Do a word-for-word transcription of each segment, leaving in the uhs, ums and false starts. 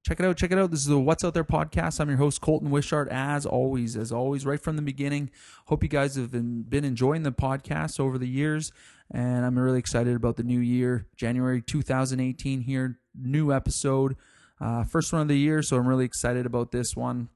check it out. Check it out. This is the What's Out There podcast. I'm your host, Colton Wishart, as always, as always, right from the beginning. Hope you guys have been, been enjoying the podcast over the years, and I'm really excited about the new year, January two thousand eighteen here, new episode, uh, first one of the year, so I'm really excited about this one.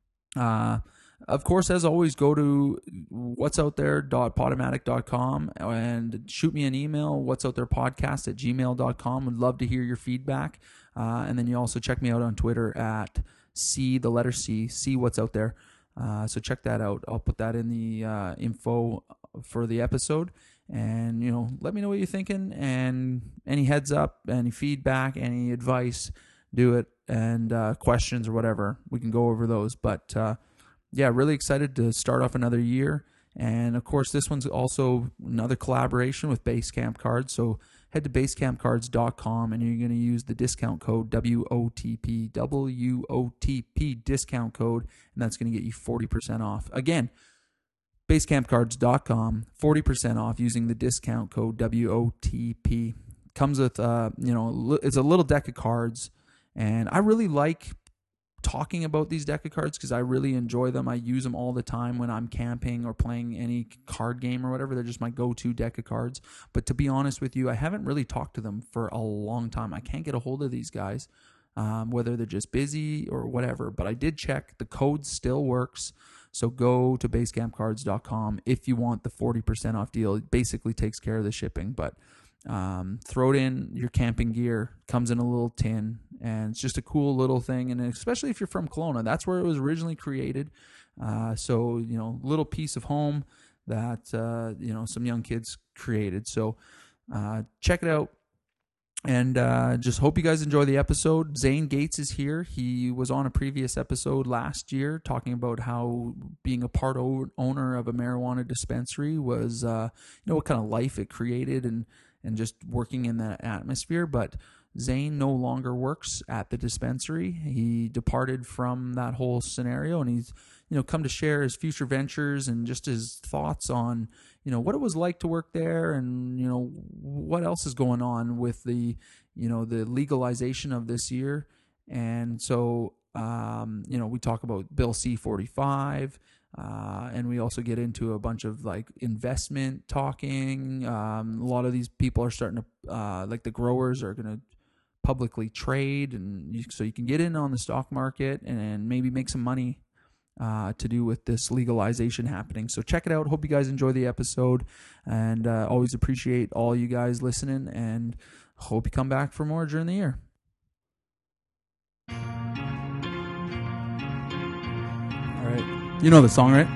Uh, of course, as always, go to what's out there dot podomatic dot com and shoot me an email, what's out there podcast at gmail dot com. Would love to hear your feedback. Uh, and then you also check me out on Twitter at C, the letter C, C what's out there. Uh, so check that out. I'll put that in the uh, info for the episode. And, you know, let me know what you're thinking. And any heads up, any feedback, any advice, do it. And uh, questions or whatever, we can go over those. But, uh, yeah, really excited to start off another year. And, of course, this one's also another collaboration with Basecamp Cards. So head to basecamp cards dot com and you're going to use the discount code W O T P, W O T P discount code, and that's going to get you forty percent off. Again, basecamp cards dot com, forty percent off using the discount code W O T P. Comes with, uh, you know, it's a little deck of cards, and I really like talking about these deck of cards because I really enjoy them. I use them all the time when I'm camping or playing any card game or whatever. They're just my go-to deck of cards. But to be honest with you, I haven't really talked to them for a long time. I can't get a hold of these guys, um, whether they're just busy or whatever. But I did check. The code still works. So go to basecamp cards dot com if you want the forty percent off deal. It basically takes care of the shipping, but Um, throw it in your camping gear, comes in a little tin, and it's just a cool little thing. And especially if you're from Kelowna, that's where it was originally created. Uh, so, you know, little piece of home that, uh, you know, some young kids created. So, uh, check it out. And, uh, just hope you guys enjoy the episode. Zane Gates is here. He was on a previous episode last year talking about how being a part o- owner of a marijuana dispensary was, uh, you know, what kind of life it created and, and just working in that atmosphere. But Zane no longer works at the dispensary. He departed from that whole scenario, and he's, you know, come to share his future ventures and just his thoughts on, you know, what it was like to work there and, you know, what else is going on with the, you know, the legalization of this year. And so, um, you know, we talk about Bill C forty-five, Uh, and we also get into a bunch of like investment talking. Um, a lot of these people are starting to, uh, like the growers are going to publicly trade, and you, so you can get in on the stock market and, and maybe make some money uh, to do with this legalization happening. So check it out. Hope you guys enjoy the episode, and uh, always appreciate all you guys listening, and hope you come back for more during the year. All right. You know the song, right?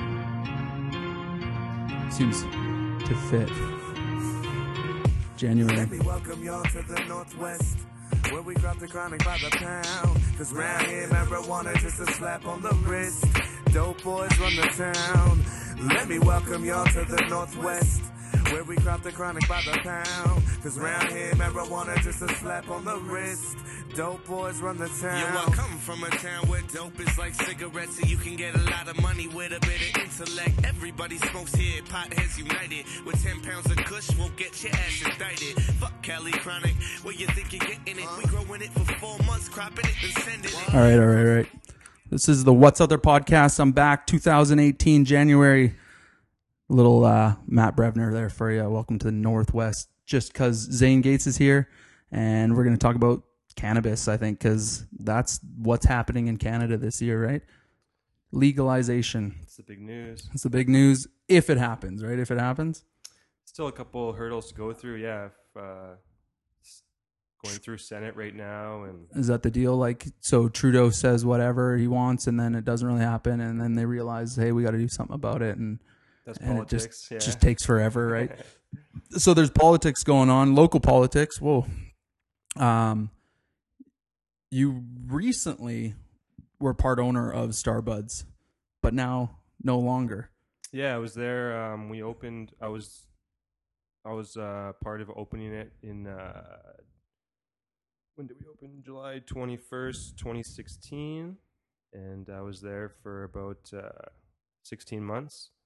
Seems to fit. January. Let me welcome y'all to the Northwest, where we drop the chronic by the pound. Cause round here, marijuana just a slap on the wrist. Dope boys run the town. Let me welcome y'all to the Northwest, where we crop the chronic by the pound. Cause round here, marijuana just a slap on the wrist. Dope boys run the town. Yo, I come from a town where dope is like cigarettes, so you can get a lot of money with a bit of intellect. Everybody smokes here, potheads united. With ten pounds of kush, won't get your ass indicted. Fuck Cali Chronic, where you think you're getting it? We growing it for four months, cropping it, then sending it. All right, all right, all right. This is the What's Out There podcast. I'm back, two thousand eighteen, January. Little uh, Matt Brevner there for you. Welcome to the Northwest. Just because Zane Gates is here, and we're going to talk about cannabis, I think, because that's what's happening in Canada this year, right? Legalization. It's the big news. It's the big news if it happens, right? If it happens. Still a couple hurdles to go through. Yeah, if, uh, it's going through Senate right now, and Is that the deal? Like, so Trudeau says whatever he wants, and then it doesn't really happen, and then they realize, hey, we got to do something about it, and that's and politics. it just, yeah. just takes forever, right? So there's politics going on, local politics. Whoa. Um, you recently were part owner of Starbuds, but now no longer. Yeah, I was there. Um, we opened. I was, I was uh, part of opening it in. Uh, when did we open? July twenty-first, twenty sixteen, and I was there for about uh, sixteen months.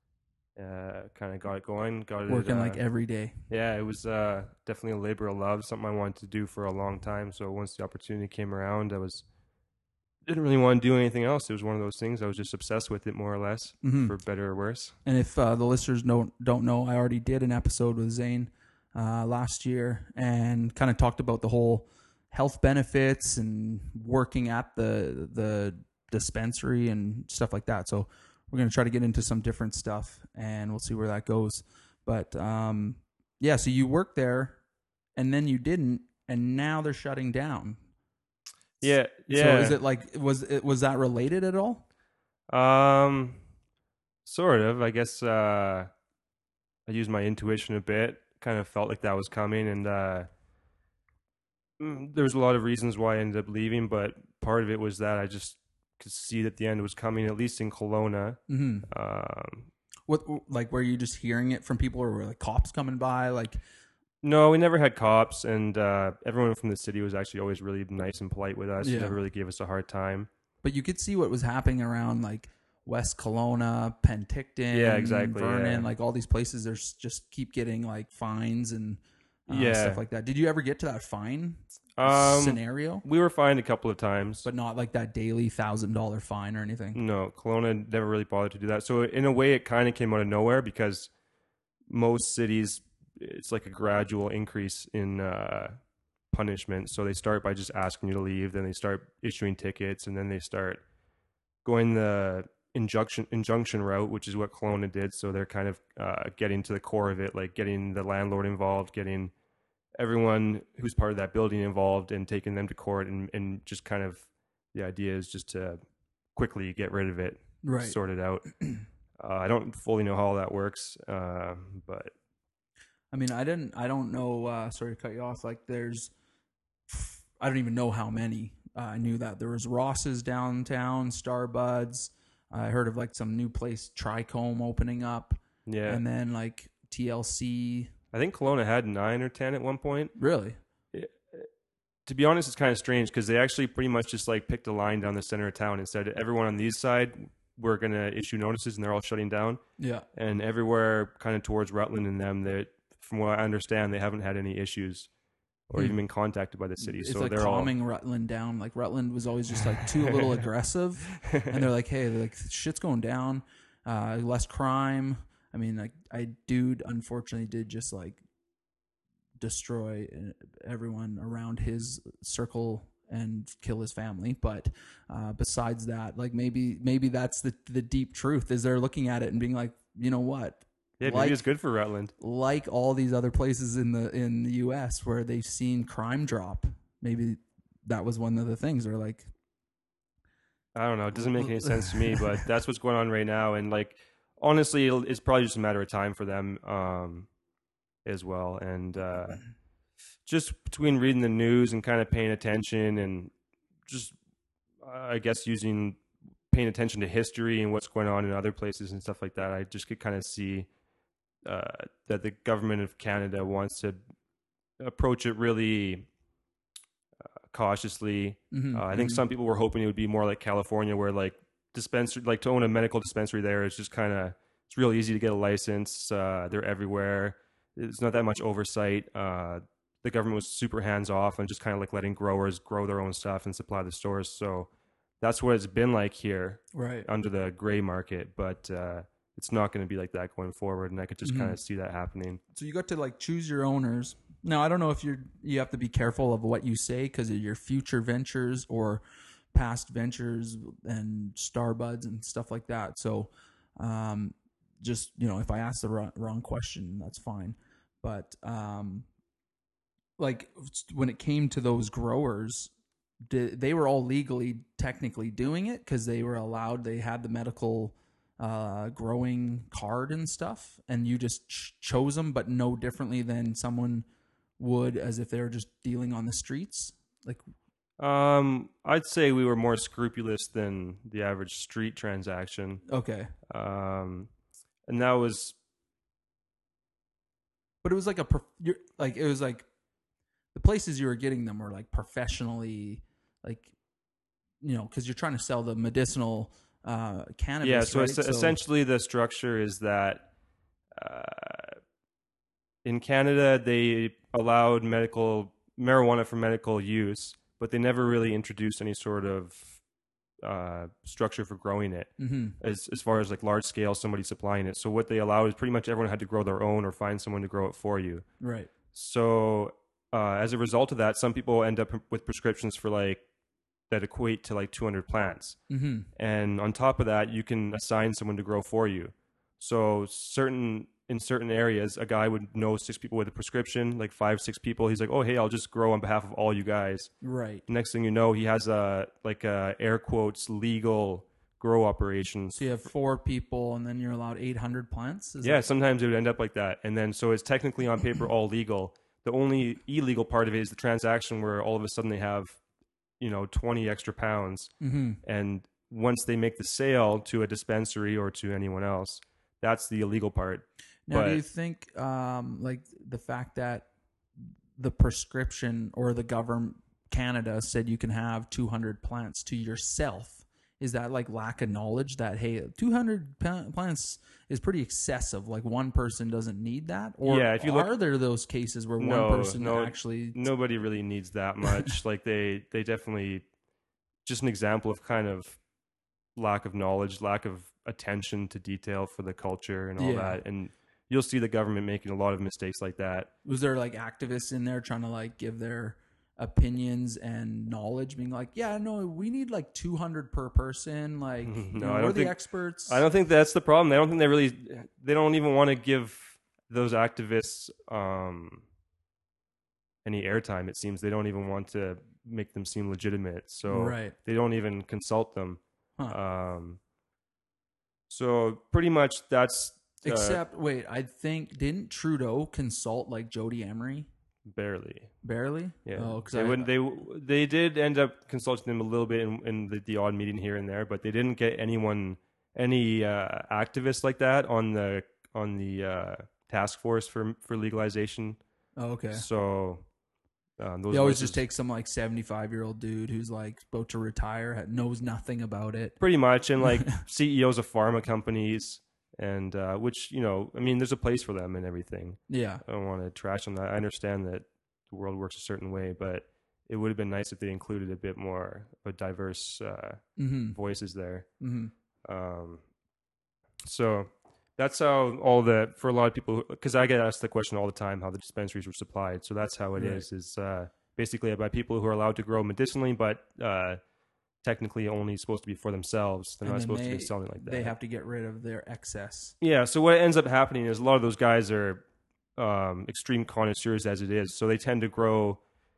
uh, kind of got it going. Got it Working uh, like every day. yeah, it was uh, definitely a labor of love, something I wanted to do for a long time. So once the opportunity came around, I was didn't really want to do anything else. It was one of those things I was just obsessed with it, more or less, Mhm. for better or worse. And if uh, the listeners don't don't know, I already did an episode with Zane uh, last year and kind of talked about the whole health benefits and working at the the dispensary and stuff like that. So we're gonna try to get into some different stuff, and we'll see where that goes. But um, yeah, so you worked there, and then you didn't, and now they're shutting down. Yeah, yeah. So is it like was it was that related at all? Um, sort of. I guess uh, I used my intuition a bit. Kind of felt like that was coming, and uh, mm, there was a lot of reasons why I ended up leaving. But part of it was that I just could see that the end was coming, at least in Kelowna. Mm-hmm. Um, What like were you just hearing it from people, or were like cops coming by? Like, no, we never had cops, and uh, everyone from the city was actually always really nice and polite with us. Yeah. Never really gave us a hard time. but you could see what was happening around like West Kelowna, Penticton, Yeah, exactly, Vernon, yeah. like all these places. There's just keep getting like fines and uh, Yeah. stuff like that. Did you ever get to that fine Um, scenario? We were fined a couple of times. But not like that daily thousand dollar fine or anything. No, Kelowna never really bothered to do that. So in a way, it kind of came out of nowhere because most cities, it's like a gradual increase in uh, punishment. So they start by just asking you to leave, then they start issuing tickets, and then they start going the injunction injunction route, which is what Kelowna did. So they're kind of uh, getting to the core of it, like getting the landlord involved, getting everyone who's part of that building involved, and taking them to court, and, and just kind of the idea is just to quickly get rid of it, Right. sort it out. uh, I don't fully know how all that works, uh, but I mean, I didn't. I don't know. Uh, sorry to cut you off. Like, there's. I don't even know how many. Uh, I knew that there was Ross's downtown, Starbuds. I heard of like some new place, Tricombe, opening up, yeah, and then like T L C. I think Kelowna had nine or ten at one point. Really? To be honest, it's kind of strange because they actually pretty much just like picked a line down the center of town and said, everyone on these side, we're going to issue notices, and they're all shutting down. Yeah. And everywhere kind of towards Rutland and them, that from what I understand, they haven't had any issues or Hmm. even been contacted by the city. It's so like they're calming Rutland down. Like Rutland was always just like too a little aggressive, and they're like, "Hey, like shit's going down, uh, less crime." I mean, like I dude, unfortunately, did just like destroy everyone around his circle and kill his family. But uh, besides that, like maybe maybe that's the the deep truth is they're looking at it and being like, you know what? all, yeah, maybe like- it's good for Rutland. Like all these other places in the in the U S where they've seen crime drop, maybe that was one of the things. Or like, I don't know. It doesn't make any sense to me, but that's what's going on right now. And like, honestly, it'll, it's probably just a matter of time for them um, as well. And uh, just between reading the news and kind of paying attention, and just, uh, I guess, using paying attention to history and what's going on in other places and stuff like that, I just could kind of see uh, that the government of Canada wants to approach it really uh, cautiously. mhm, Uh, I think mhm. some people were hoping it would be more like California, where like dispensary, like to own a medical dispensary there is just kind of, it's real easy to get a license. Uh, they're everywhere. There's not that much oversight. Uh, the government was super hands off and just kind of like letting growers grow their own stuff and supply the stores. So that's what it's been like here right. under the gray market, but uh, it's not going to be like that going forward. And I could just Mhm. kind of see that happening. So you got to like choose your owners. Now I don't know if you're you have to be careful of what you say because of your future ventures or past ventures and Starbuds and stuff like that. So um, just you know, if I ask the wrong, wrong question, that's fine. But um, like when it came to those growers, did, they were all legally technically doing it because they were allowed. They had the medical uh, growing card and stuff, and you just ch- chose them, but no differently than someone would as if they were just dealing on the streets. Like, Um, I'd say we were more scrupulous than the average street transaction. okay, Um, and that was, but it was like a prof- you're, like it was like the places you were getting them were like professionally, like you know, because you're trying to sell the medicinal uh, cannabis. yeah, so right? es- essentially the structure is that uh, in Canada, they allowed medical marijuana for medical use, but they never really introduced any sort of uh, structure for growing it, Mm-hmm. as as far as like large scale somebody supplying it. So what they allowed is pretty much everyone had to grow their own or find someone to grow it for you. Right. So uh, as a result of that, some people end up with prescriptions for like that equate to like two hundred plants. Mm-hmm. And on top of that, you can assign someone to grow for you. So certain in certain areas, a guy would know six people with a prescription, like five, six people. He's like, oh, hey, I'll just grow on behalf of all you guys. Right. Next thing you know, he has a like a air quotes legal grow operations. So you have four people, and then you're allowed eight hundred plants. Is Yeah, that- sometimes it would end up like that. And then so it's technically on paper all legal. The only illegal part of it is the transaction where all of a sudden they have, you know, twenty extra pounds. Mm-hmm. And once they make the sale to a dispensary or to anyone else, that's the illegal part. Now, But- do you think, um, like the fact that the prescription or the government Canada said you can have two hundred plants to yourself, is that like lack of knowledge that, hey, two hundred pa- plants is pretty excessive? Like one person doesn't need that? Or Yeah, if you look- are there those cases where No, one person no, actually? Nobody really needs that much. Like they, they definitely, just an example of kind of lack of knowledge, lack of attention to detail for the culture and all Yeah. that. And you'll see the government making a lot of mistakes like that. Was there like activists in there trying to like give their opinions and knowledge, being like, yeah, no, we need like two hundred per person. Like, you No, know, I we're don't the think- experts. I don't think that's the problem. I don't think they really, they don't even want to give those activists um, any airtime. It seems they don't even want to make them seem legitimate. So Right. they don't even consult them. Huh. Um, so pretty much that's uh, Except, wait, I think, didn't Trudeau consult like Jody Emery? barely. Barely? Yeah, Oh, because they I, wouldn't. They they did end up consulting them a little bit in, in the, the odd meeting here and there, but they didn't get anyone, any uh, activists like that on the on the uh, task force for for legalization. oh, okay. So um, those They always voices- just take some like seventy-five year old dude who's like about to retire, ha- knows nothing about it. pretty much, and like C E Os of pharma companies, and uh, which, you know, I mean, there's a place for them and everything. Yeah. I don't want to trash on that. I understand that the world works a certain way, but it would have been nice if they included a bit more of diverse uh, Mm-hmm. voices there. Mm-hmm. Um, so that's how all the, for a lot of people, because I get asked the question all the time how the dispensaries were supplied. So that's how it Right. is. Is uh, basically by people who are allowed to grow medicinally, but uh, technically only supposed to be for themselves. They're And not then supposed to they- be selling like that. They have to get rid of their excess. Yeah, so what ends up happening is a lot of those guys are um, extreme connoisseurs as it is, so they tend to grow.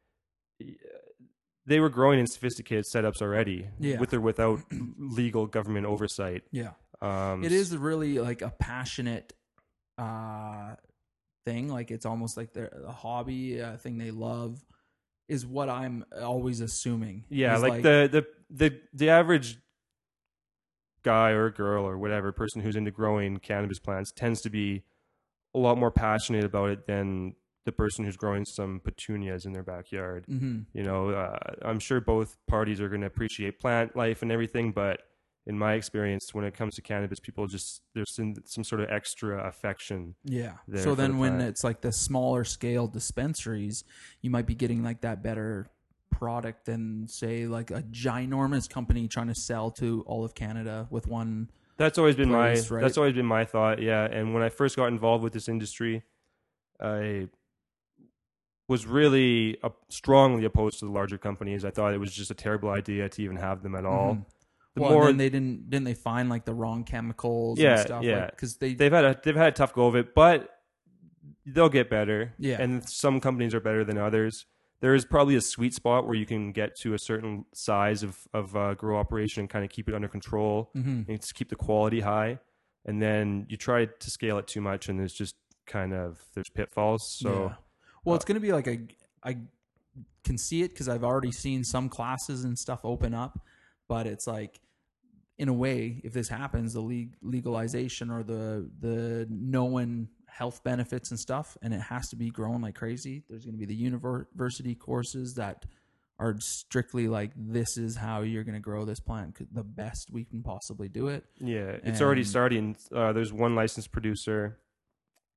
They were growing in sophisticated setups already, Yeah. with or without legal government oversight. Yeah. Um, It is really like a passionate uh, thing. Like it's almost like their a hobby, a thing they love, is what I'm always assuming. yeah, Is like, the, the the the average guy or girl or whatever person who's into growing cannabis plants tends to be a lot more passionate about it than the person who's growing some petunias in their backyard. Mhm. You know, uh, I'm sure both parties are going to appreciate plant life and everything, but in my experience, when it comes to cannabis, people just, there's some, some sort of extra affection. Yeah. there So for then the when plant. it's like the smaller scale dispensaries, you might be getting like that better product than say like a ginormous company trying to sell to all of Canada with one. That's always been place, my, right? that's always been my thought. Yeah. And when I first got involved with this industry, I was really uh, strongly opposed to the larger companies. I thought it was just a terrible idea to even have them at all. Mhm. The Well, more and then they didn't didn't they find like the wrong chemicals Yeah, and stuff? yeah. Because they they've had a they've had a tough go of it, but they'll get better. Yeah. And some companies are better than others. There is probably a sweet spot where you can get to a certain size of of uh, grow operation and kind of keep it under control Mhm. and to keep the quality high. And then you try to scale it too much, and there's just kind of there's pitfalls. So Yeah. Well, it's going to be like a. I can see it because I've already seen some classes and stuff open up, but it's like, in a way, if this happens, the leg- legalization or the the knowing health benefits and stuff, and it has to be growing like crazy. There's going to be the university courses that are strictly like, this is how you're going to grow this plant the best we can possibly do it. yeah, it's already And- starting. Uh, there's one licensed producer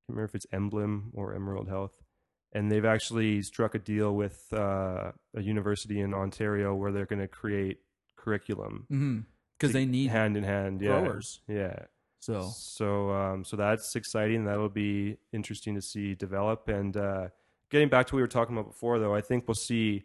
remember if it's Emblem or Emerald Health. And they've actually struck a deal with uh, a university in Ontario where they're going to create curriculum. Mm-hmm. Because they need hand in hand, yeah. growers. Yeah. So, so, um, so that's exciting. That'll be interesting to see develop. And uh, getting back to what we were talking about before, though, I think we'll see.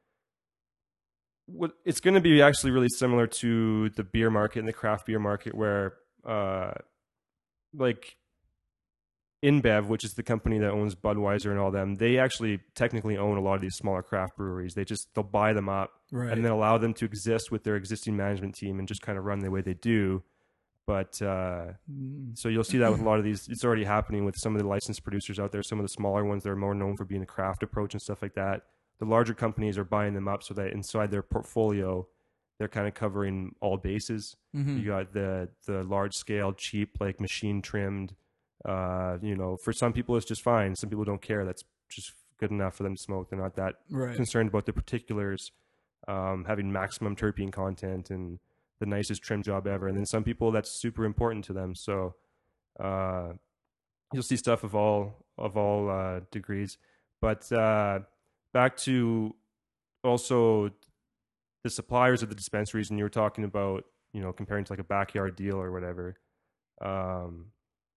What it's going to be actually really similar to the beer market and the craft beer market, where, uh, like, InBev, which is the company that owns Budweiser and all them, they actually technically own a lot of these smaller craft breweries. They just they'll buy them up right. and then allow them to exist with their existing management team and just kind of run the way they do. But uh, so you'll see that with a lot of these. It's already happening with some of the licensed producers out there. Some of the smaller ones that are more known for being a craft approach and stuff like that. The larger companies are buying them up so that inside their portfolio, they're kind of covering all bases. Mm-hmm. You got the the large scale, cheap, like machine trimmed. Uh, you know, for some people it's just fine. Some people don't care. That's just good enough for them to smoke. They're not that right. concerned about the particulars, um, having maximum terpene content and the nicest trim job ever. And then some people that's super important to them. So uh, you'll see stuff of all of all uh, degrees. But uh, back to also the suppliers of the dispensaries, and you were talking about, you know, comparing to like a backyard deal or whatever. Um,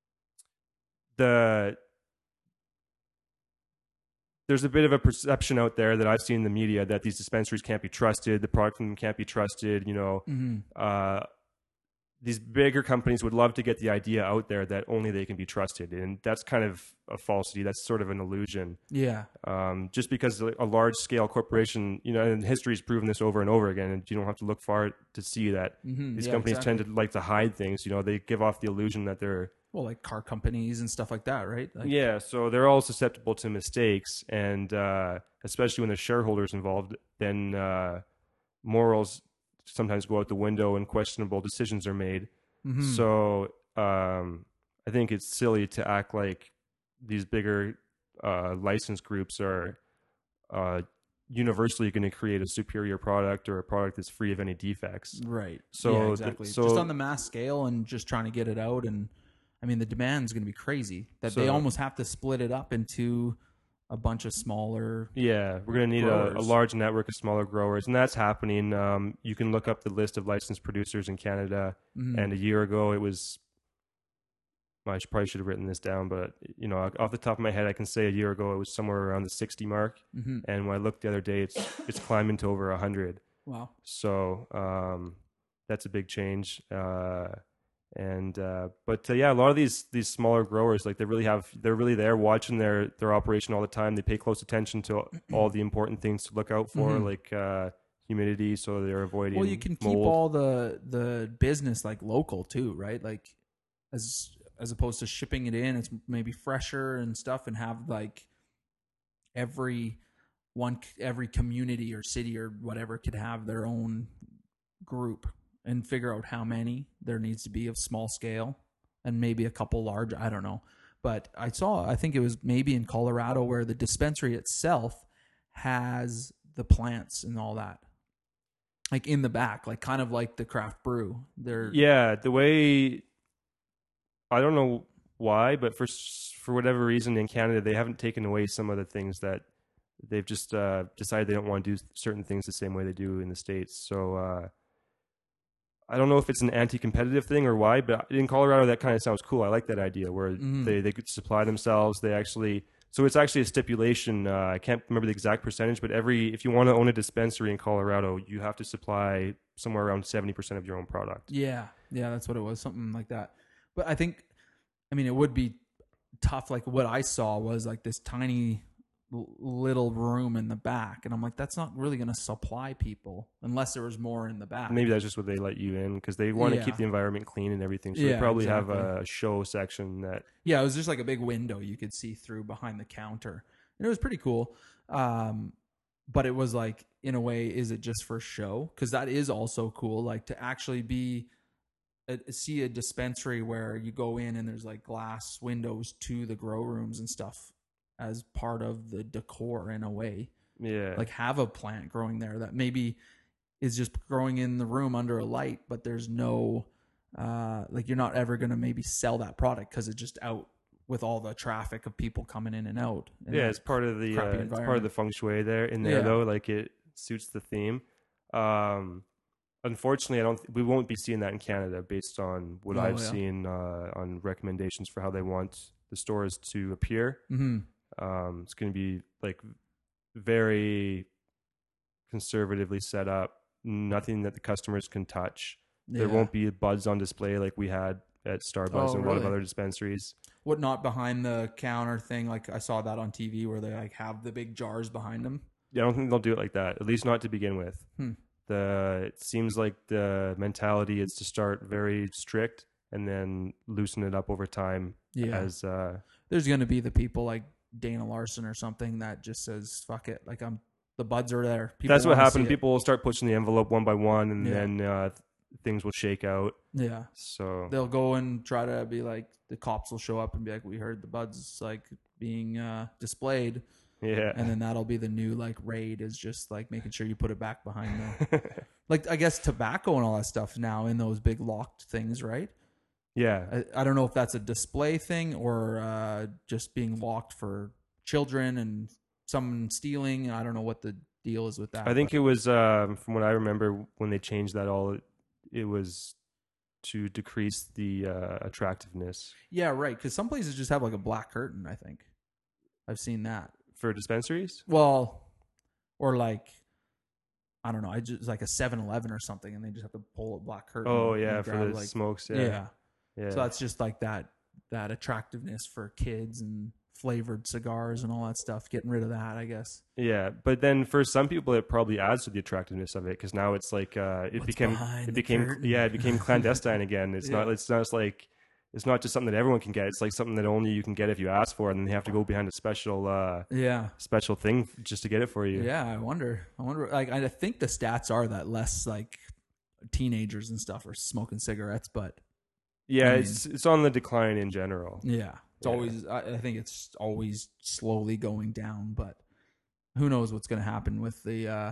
the there's a bit of a perception out there that I've seen in the media that these dispensaries can't be trusted, the product from them can't be trusted. You know, mm-hmm. uh, these bigger companies would love to get the idea out there that only they can be trusted, and that's kind of a falsity. That's sort of an illusion. Yeah. Um, just because a large scale corporation, you know, and history's proven this over and over again, and you don't have to look far to see that mm-hmm. these yeah, companies exactly. tend to like to hide things. You know, they give off the illusion that they're well, like car companies and stuff like that, right? Like, yeah, so they're all susceptible to mistakes, and uh, especially when there's shareholders involved, then uh, morals sometimes go out the window and questionable decisions are made. mm-hmm. So um, I think it's silly to act like these bigger uh, license groups are uh, universally going to create a superior product or a product that's free of any defects. Right. So yeah, the- exactly. so- just on the mass scale and just trying to get it out. And I mean, the demand is going to be crazy that they So- almost have to split it up into a bunch of smaller. Yeah, we're going to need a, a growers. large network of smaller growers, and that's happening. Um, you can look up the list of licensed producers in Canada, Mhm. and a year ago it was. I should, probably should have written this down, but you know, off the top of my head, I can say a year ago it was somewhere around the sixty mark, Mhm. and when I looked the other day, it's it's climbing to over a hundred. Wow. So um, that's a big change. Uh, and uh, but uh, yeah, a lot of these these smaller growers, like they really have, they're really there watching their their operation all the time. They pay close attention to all the important things to look out for, Mhm. like uh, humidity, so they're avoiding. Well, you can keep mold. all the the business like local too, right? Like as as opposed to shipping it in, it's maybe fresher and stuff, and have like every one every community or city or whatever could have their own group and figure out how many there needs to be of small scale and maybe a couple large. I don't know. But I saw, I think it was maybe in Colorado where the dispensary itself has the plants and all that. Like in the back, like kind of like the craft brew. They're Yeah, the way, I don't know why, but for s- for whatever reason in Canada, they haven't taken away some of the things that they've just uh, decided they don't want to do certain things the same way they do in the States. So uh, I don't know if it's an anti-competitive thing or why, but in Colorado, that kind of sounds cool. I like that idea where Mhm. they, they could supply themselves. They actually, so it's actually a stipulation. Uh, I can't remember the exact percentage, but every, if you want to own a dispensary in Colorado, you have to supply somewhere around seventy percent of your own product. Yeah, yeah, that's what it was, something like that. But I think, I mean, it would be tough. Like what I saw was like this tiny l- little room in the back, and I'm like, that's not really going to supply people unless there was more in the back. Maybe that's just what they let you in because they want to Yeah. keep the environment clean and everything. So Yeah, they probably exactly. have a show section that, Yeah, it was just like a big window you could see through behind the counter, and it was pretty cool. Um, but it was like, in a way, is it just for show? Because that is also cool, like to actually be a, see a dispensary where you go in and there's like glass windows to the grow rooms and stuff as part of the decor in a way. yeah. Like have a plant growing there that maybe is just growing in the room under a light, but there's no uh, like you're not ever gonna maybe sell that product because it's just out with all the traffic of people coming in and out. And Yeah, that it's part of the uh, crappy it's part of environment. the feng shui there in there Yeah. though. Like it suits the theme. Um, unfortunately, I don't. We won't be seeing that in Canada based on what Oh, I've yeah. seen uh, on recommendations for how they want the stores to appear. Mm-hmm. Um, it's going to be like very conservatively set up. Nothing that the customers can touch. Yeah. There won't be buds on display like we had at Starbucks Oh, and a lot of really? other dispensaries. What, not behind the counter thing? Like I saw that on T V where they like have the big jars behind them. Yeah, I don't think they'll do it like that. At least not to begin with. Hmm. The it seems like the mentality is to start very strict and then loosen it up over time. Yeah. As uh, There's going to be the people like Dana Larson or something that just says, fuck it. Like I'm, the buds are there. People that's what wanna happened. see it. People will start pushing the envelope one by one, and Yeah. then uh, things will shake out. Yeah. So They'll go and try to be like, the cops will show up and be like, we heard the buds like being uh, displayed. yeah, And then that'll be the new like raid, is just like making sure you put it back behind the, like I guess tobacco and all that stuff now in those big locked things, right? yeah. I, I don't know if that's a display thing or uh, just being locked for children and someone stealing. I don't know what the deal is with that. I think but- it was um, from what I remember when they changed that all. It, it was to decrease the uh, attractiveness yeah, right. Because some places just have like a black curtain. I think I've seen that. for dispensaries. Well, or like, I don't know. I just like a seven eleven or something, and they just have to pull a black curtain. Oh and yeah, for grab, the like, smokes. Yeah. Yeah, yeah. So that's just like that that attractiveness for kids and flavored cigars and all that stuff. Getting rid of that, I guess. Yeah, but then for some people, it probably adds to the attractiveness of it because now it's like uh, it What's became behind it the became curtain? yeah it became clandestine again. It's Yeah. not it's not like it's not just something that everyone can get. It's like something that only you can get if you ask for it, and then they have to go behind a special uh, Yeah. special thing just to get it for you. Yeah, I wonder. I wonder. Like, I think the stats are that less like teenagers and stuff are smoking cigarettes, but Yeah, I mean- it's it's on the decline in general. yeah, it's Yeah. always. I, I think it's always slowly going down, but who knows what's going to happen with the uh,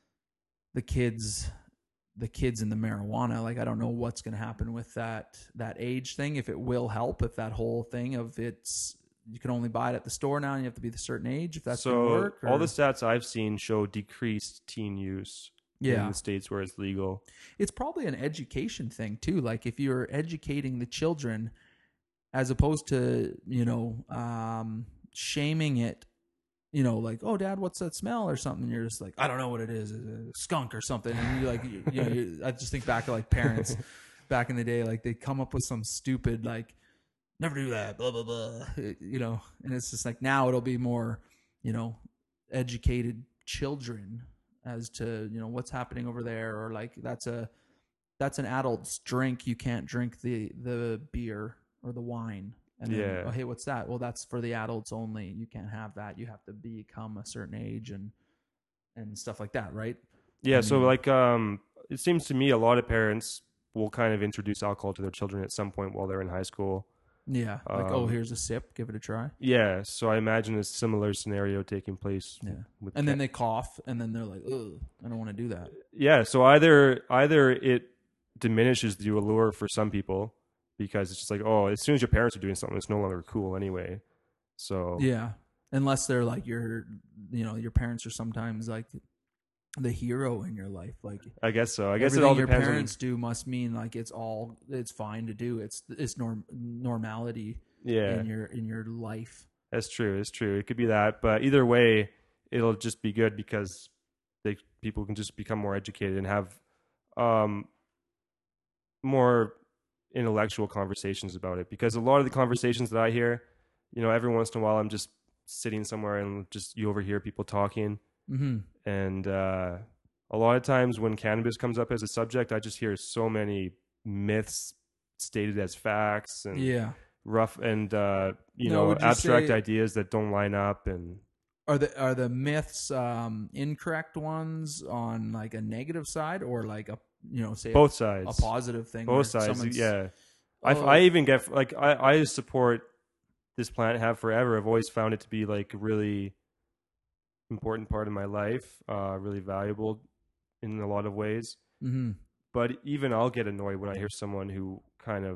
the kids, the kids in the marijuana. Like, I don't know what's going to happen with that that age thing. If it will help, if that whole thing of it's you can only buy it at the store now, and you have to be the certain age. If that's going So to work, all or- the stats I've seen show decreased teen use yeah. in the states where it's legal. It's probably an education thing too. Like if you're educating the children as opposed to, you know, um, shaming it, you know, like, oh, dad, what's that smell or something? And you're just like, I don't know what it is, a skunk or something. And you like, you, you know, you, I just think back to like parents back in the day, like they'd come up with some stupid, like, never do that, blah, blah, blah, you know, and it's just like now it'll be more, you know, educated children as to, you know, what's happening over there, or like that's a that's an adult's drink, you can't drink the the beer or the wine, and then, Yeah. oh, hey, what's that? Well, that's for the adults only, you can't have that, you have to become a certain age and and stuff like that, right? Yeah, I so mean- like um it seems to me a lot of parents will kind of introduce alcohol to their children at some point while they're in high school. Yeah, like, oh, Um, here's a sip, give it a try. Yeah, so I imagine a similar scenario taking place. Yeah, with and then ca- they cough, and then they're like, ugh, I don't want to do that. yeah, so either either it diminishes the allure for some people because it's just like, oh, as soon as your parents are doing something, it's no longer cool anyway. So Yeah, unless they're like your, you know, your parents are sometimes like the hero in your life. Like I guess so. I guess it everything all your depends parents do must mean like it's all it's fine to do. It's it's norm normality on yeah. in your in your life. That's true. It's true. It could be that, but either way, it'll just be good because they people can just become more educated and have um, more intellectual conversations about it. Because a lot of the conversations that I hear, you know, every once in a while, I'm just sitting somewhere and just you overhear people talking, Mm-hmm. and uh, a lot of times when cannabis comes up as a subject, I just hear so many myths stated as facts and Yeah. rough and uh, you Now, know would you abstract say- ideas that don't line up. And Are the are the myths um, incorrect ones on like a negative side, or like a you know say both a, sides, a positive thing? where both sides, someone's- yeah. I, Oh. I even get like I, I support this plant, have forever. I've always found it to be like a really important part of my life, uh, really valuable in a lot of ways. Mhm. But even I'll get annoyed when I hear someone who kind of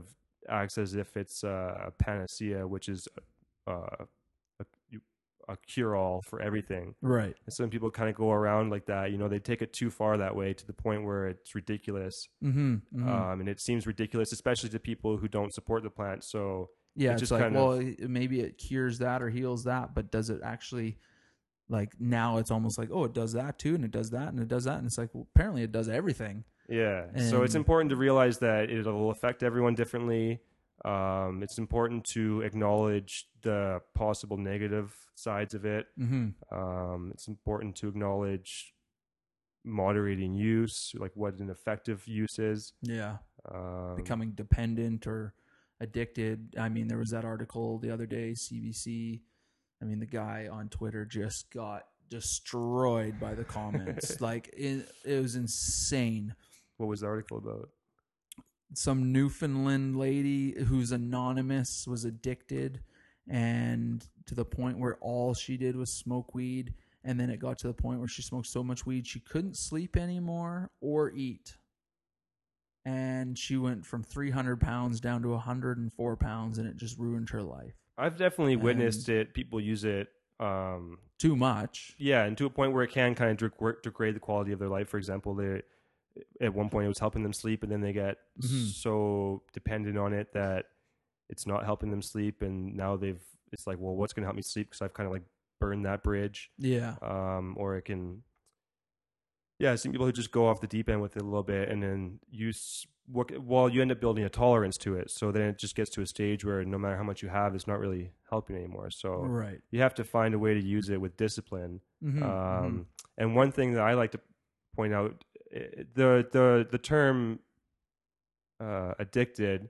acts as if it's a panacea, which is uh, a, a cure-all for everything. Right. And some people kind of go around like that. You know, they take it too far that way to the point where it's ridiculous. Mm-hmm, mm-hmm. Um, and it seems ridiculous, especially to people who don't support the plant. So yeah, it it's just like, kind well, of, it- maybe it cures that or heals that, but does it actually, like, now it's almost like, oh, it does that too, and it does that, and it does that, and it's like, well, apparently it does everything. yeah. So it's And- important to realize that it'll affect everyone differently. Um, it's important to acknowledge the possible negative sides of it. Mm-hmm. Um, it's important to acknowledge moderating use, like what an effective use is. Yeah. Um, Becoming dependent or addicted. I mean, there was that article the other day, C B C. I mean, the guy on Twitter just got destroyed by the comments. Like, it, it was insane. what was the article about? Some Newfoundland lady who's anonymous was addicted, and to the point where all she did was smoke weed. And then it got to the point where she smoked so much weed she couldn't sleep anymore or eat. And she went from three hundred pounds down to one hundred four pounds, and it just ruined her life. I've definitely And- witnessed it. People use it. Um, Too much. yeah, and to a point where it can kind of deg- degrade the quality of their life. For example, they at one point it was helping them sleep, and then they get Mhm. so dependent on it that it's not helping them sleep, and now they've it's like, well, what's going to help me sleep? Because I've kind of like burned that bridge. Yeah. Um, or it can, yeah, I've seen people who just go off the deep end with it a little bit, and then use what well, you end up building a tolerance to it. So then it just gets to a stage where no matter how much you have, it's not really helping anymore. So Right. you have to find a way to use it with discipline. Mhm, Um, mhm. And one thing that I like to point out, eh, the the the term uh, addicted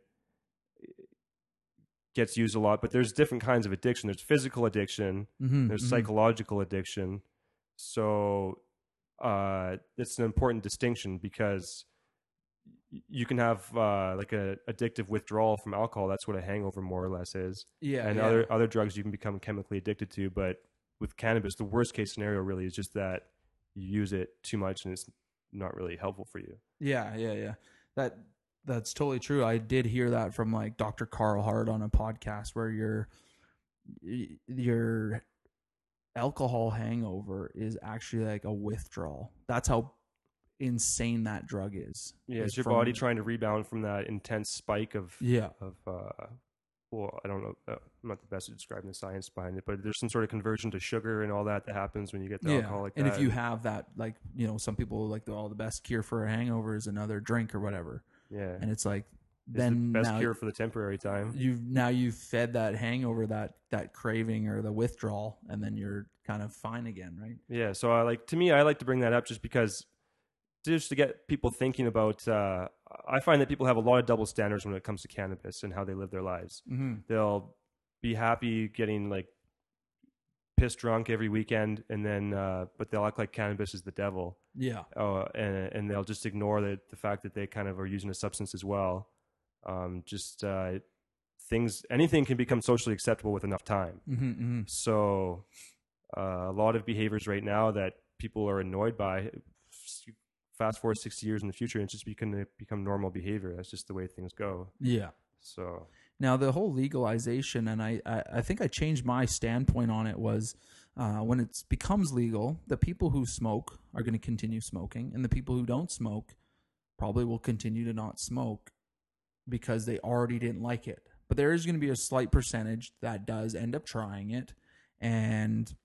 gets used a lot, but there's different kinds of addiction. There's physical addiction, Mhm, there's mhm. psychological addiction. So uh, it's an important distinction because y- you can have uh, like a addictive withdrawal from alcohol. That's what a hangover more or less is. Yeah. and yeah. other other drugs you can become chemically addicted to. But with cannabis, the worst case scenario really is just that you use it too much and it's not really helpful for you. Yeah, yeah, yeah. That that's totally true. I did hear that from like Doctor Carl Hart on a podcast where your your alcohol hangover is actually like a withdrawal. That's how insane that drug is. Yeah, Is it's your from- body trying to rebound from that intense spike of Yeah. of uh, well, I don't know. Uh, I'm not the best at describing the science behind it, but there's some sort of conversion to sugar and all that that happens when you get the Yeah. alcohol like and that. if you have that, like, you know, some people like the, all the best cure for a hangover is another drink or whatever. yeah, And it's like, it's then the best now cure for the temporary time. you've now you've fed that hangover, that that craving or the withdrawal, and then you're kind of fine again, right? Yeah, so I like to me, I like to bring that up just because, just to get people thinking about. Uh, I find that people have a lot of double standards when it comes to cannabis and how they live their lives. Mm-hmm. They'll be happy getting like pissed drunk every weekend, and then uh, but they'll act like cannabis is the devil. Yeah. Uh, and and they'll just ignore the the fact that they kind of are using a substance as well. Um, just uh, things, anything can become socially acceptable with enough time. Mm-hmm, mm-hmm. So uh, a lot of behaviors right now that people are annoyed by, fast forward sixty years in the future, and it's just become become normal behavior. That's just the way things go. Yeah. So Now the whole legalization, and I, I, I think I changed my standpoint on it, was uh, when it becomes legal, the people who smoke are going to continue smoking, and the people who don't smoke probably will continue to not smoke because they already didn't like it. But there is going to be a slight percentage that does end up trying it, and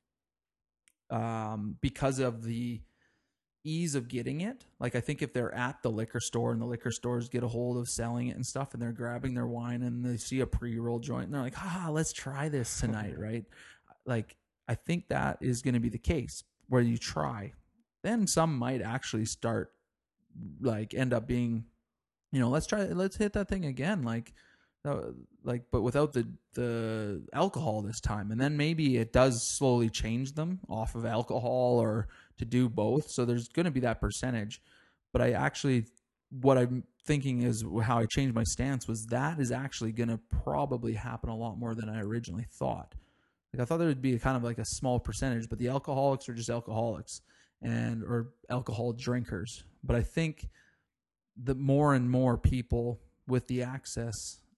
um, because of the ease of getting it, like I think if they're at the liquor store and the liquor stores get a hold of selling it and stuff, and they're grabbing their wine and they see a pre-roll joint and they're like, "Ha, let's try this tonight," right? Like I think that is going to be the case where you try, then some might actually start like end up being, you know, let's try, let's hit that thing again, like. Uh, like, but without the the alcohol this time, and then maybe it does slowly change them off of alcohol or to do both. So there's going to be that percentage. But I actually, what I'm thinking is how I changed my stance was that is actually going to probably happen a lot more than I originally thought. Like I thought there would be a kind of like a small percentage, but the alcoholics are just alcoholics and or alcohol drinkers. But I think that more and more people with the access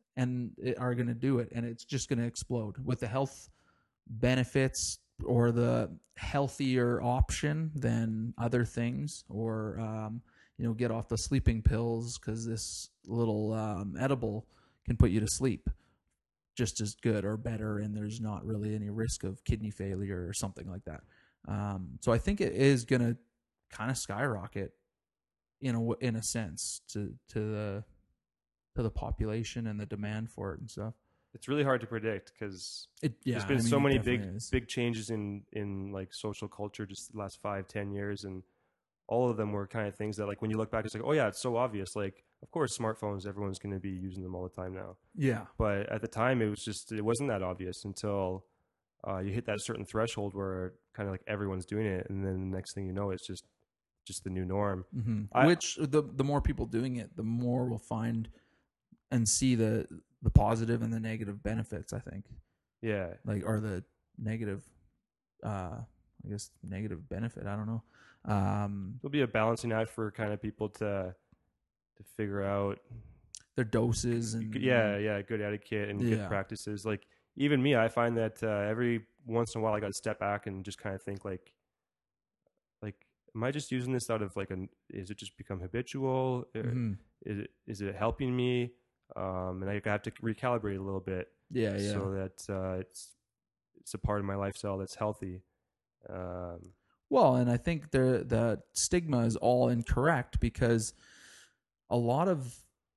and it, are going to do it, and it's just going to explode with the health benefits or the healthier option than other things, or um, you know, get off the sleeping pills because this little um, edible can put you to sleep just as good or better, and there's not really any risk of kidney failure or something like that. Um, so I think it is going to kind of skyrocket in a in a sense to to the to the population and the demand for it and stuff. It's really hard to predict because It, yeah, there's been I mean, so it many definitely big is. big changes in in like social culture just the last five ten years, and all of them were kind of things that, like, when you look back, it's like, oh yeah, it's so obvious. Like, of course, smartphones, everyone's going to be using them all the time now. Yeah, But at the time, it was just, it wasn't that obvious until uh, you hit that certain threshold where kind of like everyone's doing it, and then the next thing you know, it's just just the new norm. mm-hmm. I- Which the the more people doing it, the more we'll find and see the the positive and the negative benefits. I think, Yeah, like, or the negative, uh, I guess negative benefit. I don't know. Um, there'll be a balancing act for kind of people to to figure out. their doses and Yeah, yeah, good etiquette and Yeah. good practices. Like, even me, I find that uh, every once in a while I got to step back and just kind of think, like, like, am I just using this out of like a? Is it just become habitual? Or Mhm. Is it is it helping me? Um, and I have to recalibrate a little bit yeah, yeah. so that uh, it's it's a part of my lifestyle that's healthy. Um, Well, and I think the the stigma is all incorrect because a lot of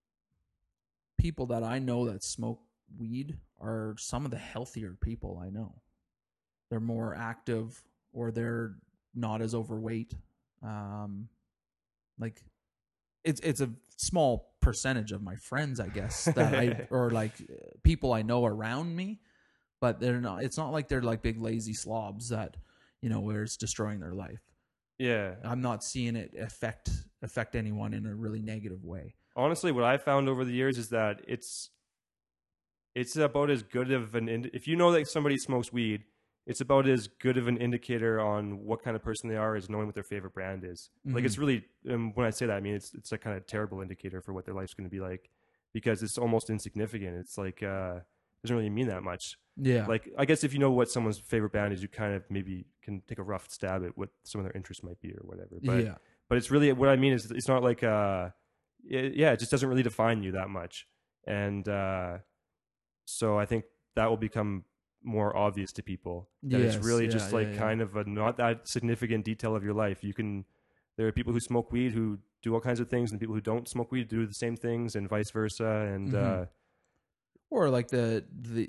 people that I know that smoke weed are some of the healthier people I know. They're more active, or they're not as overweight. Um, like it's it's a small percentage of my friends, I guess, that I or like people I know around me, but they're not. It's not like they're like big lazy slobs that, you know, where it's destroying their life. yeah, I'm not seeing it affect affect anyone in a really negative way. honestly, what I found over the years is that it's it's about as good of an ind- if you know that somebody smokes weed, it's about as good of an indicator on what kind of person they are as knowing what their favorite brand is. Like, it's really, um, when I say that, I mean it's it's a kind of terrible indicator for what their life's going to be like, because it's almost insignificant. It's like uh, doesn't really mean that much. Yeah. Like, I guess if you know what someone's favorite band is, you kind of maybe can take a rough stab at what some of their interests might be or whatever. But yeah. but it's really, what I mean is, it's not like uh it, yeah, it just doesn't really define you that much. And uh so I think that will become more obvious to people, that Yes, it's really yeah, just yeah, like yeah. kind of a not that significant detail of your life. You can there are people who smoke weed who do all kinds of things, and people who don't smoke weed do the same things, and vice versa. And Mhm. uh Or like the the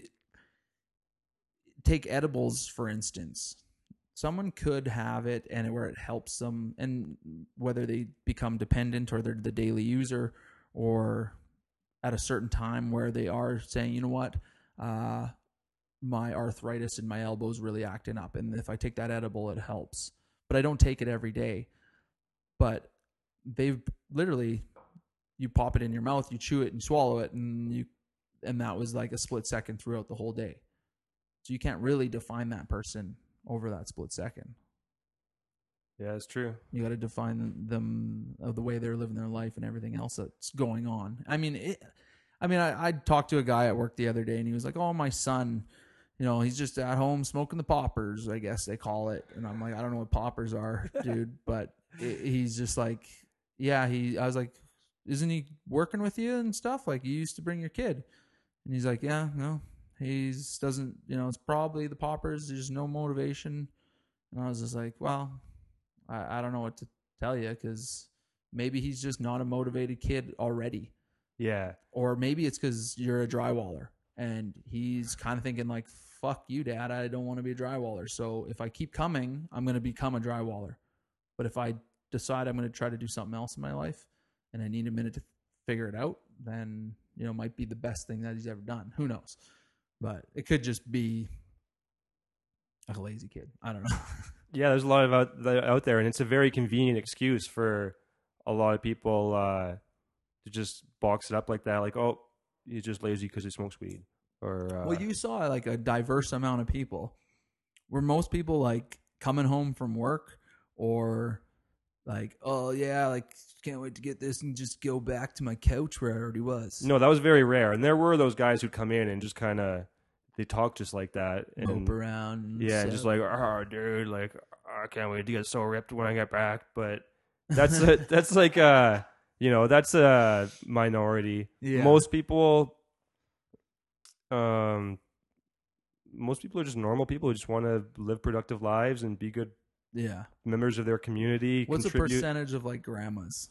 take edibles, for instance. Someone could have it and where it helps them, and whether they become dependent or they're the daily user, or at a certain time where they are saying, you know what, uh, my arthritis in my elbow's really acting up, and if I take that edible, it helps. But I don't take it every day. But they've literally, you pop it in your mouth, you chew it and swallow it, and you, and that was like a split second throughout the whole day. So you can't really define that person over that split second. yeah, it's true. You got to define them of the way they're living their life and everything else that's going on. I mean, it, I mean, I, I talked to a guy at work the other day, and he was like, "Oh, my son, you know, he's just at home smoking the poppers, I guess they call it." And I'm like, "I don't know what poppers are, dude," but it, he's just like, "Yeah." He, I was like, "Isn't he working with you and stuff? Like, you used to bring your kid?" And he's like, "Yeah, no, he's doesn't. You know, it's probably the poppers. There's no motivation." And I was just like, "Well, I, I don't know what to tell you, because maybe he's just not a motivated kid already." Yeah. Or maybe it's because you're a drywaller and he's kind of thinking like, fuck you, dad, I don't want to be a drywaller. So if I keep coming, I'm going to become a drywaller. But if I decide I'm going to try to do something else in my life and I need a minute to figure it out, then, you know, it might be the best thing that he's ever done. Who knows? But it could just be like a lazy kid. I don't know. Yeah, there's a lot of out, that out there, and it's a very convenient excuse for a lot of people uh, to just box it up like that. Like, oh, he's just lazy because he smokes weed. Or uh, Well, you saw like a diverse amount of people, where most people like coming home from work or like, oh yeah, like can't wait to get this and just go back to my couch where I already was. No, that was very rare. And there were those guys who'd come in and just kind of, they talk just like that. And mope around. And yeah, stuff. just like, oh, dude, like, I can't wait to get so ripped when I get back. But that's a, that's like, uh, you know, that's a minority. Yeah. Most people, um, most people are just normal people who just want to live productive lives and be good yeah. members of their community. What's contribute. the percentage of like grandmas?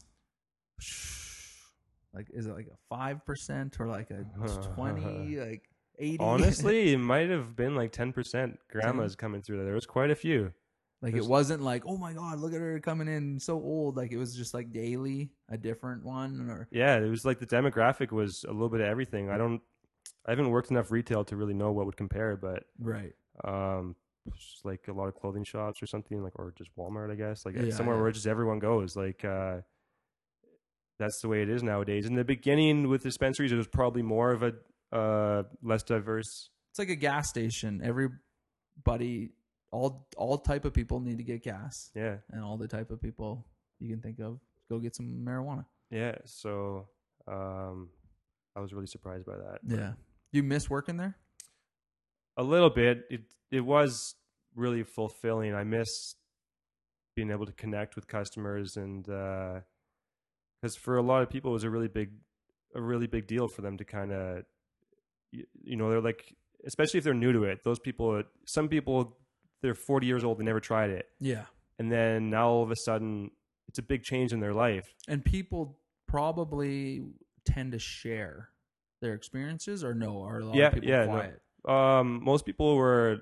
Like, is it like a five percent or like a twenty, like eighty? Honestly, it might have been like ten percent grandmas coming through there. There was quite a few. Like There's, it wasn't like, oh my God, look at her coming in so old. Like it was just like daily, a different one. Or yeah, it was like the demographic was a little bit of everything. I don't, I haven't worked enough retail to really know what would compare, but right. um, just like a lot of clothing shops or something, like, or just Walmart, I guess, like Yeah, somewhere yeah. where just everyone goes. Like uh, that's the way it is nowadays. In the beginning with dispensaries, it was probably more of a uh, less diverse. It's like a gas station. Everybody, all all type of people need to get gas, Yeah, and all the type of people you can think of go get some marijuana. yeah. So um, I was really surprised by that. Yeah. Do you miss working there? A little bit. It it was really fulfilling. I miss being able to connect with customers, and because for a lot of people, it was a really big, a really big deal for them to kind of, you, you know, they're like, especially if they're new to it. Those people, some people, they're forty years old, they never tried it, Yeah. and then now all of a sudden, it's a big change in their life. And people probably tend to share their experiences, or no? Are a lot Yeah, of people yeah, no. quiet? Um, most people were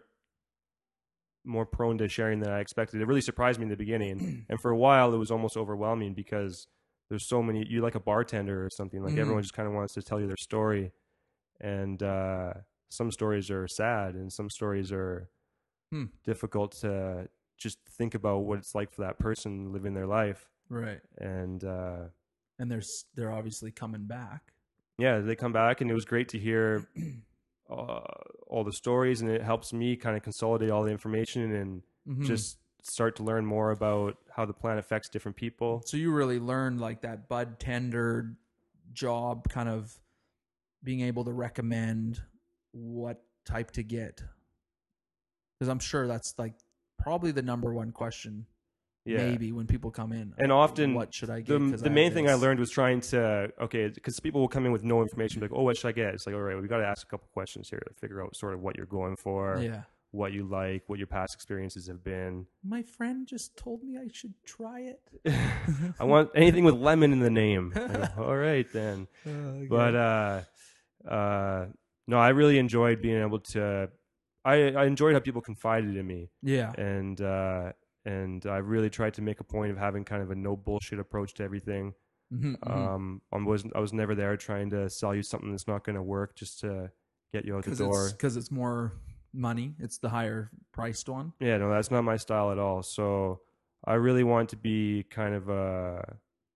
more prone to sharing than I expected. It really surprised me in the beginning, and for a while, it was almost overwhelming because there's so many. You like a bartender or something. Like Mhm. everyone just kind of wants to tell you their story, and uh, some stories are sad, and some stories are Hmm. difficult to just think about what it's like for that person living their life. Right. And uh, And there's they're obviously coming back. yeah, they come back, and it was great to hear uh, all the stories, and it helps me kind of consolidate all the information and Mhm. just start to learn more about how the plant affects different people. So you really learned like that bud tender job, kind of being able to recommend what type to get. Because I'm sure that's like probably the number one question. Yeah. Maybe when people come in, And often what should I get? The, 'Cause the I main have thing I this. learned was trying to, okay, because people will come in with no information, like, oh, what should I get? It's like, all right, we got to ask a couple questions here to figure out sort of what you're going for, Yeah. what you like, what your past experiences have been. My friend just told me I should try it. I want anything with lemon in the name. I go, all right, then. Oh, But uh, uh, no, I really enjoyed being able to. I, I enjoyed how people confided in me, yeah. and uh, and I really tried to make a point of having kind of a no bullshit approach to everything. Mhm, mhm. Um, I wasn't I was never there trying to sell you something that's not going to work just to get you out the Because door. it's, 'cause it's more money. It's the higher priced one. Yeah, no, that's not my style at all. So I really want to be kind of a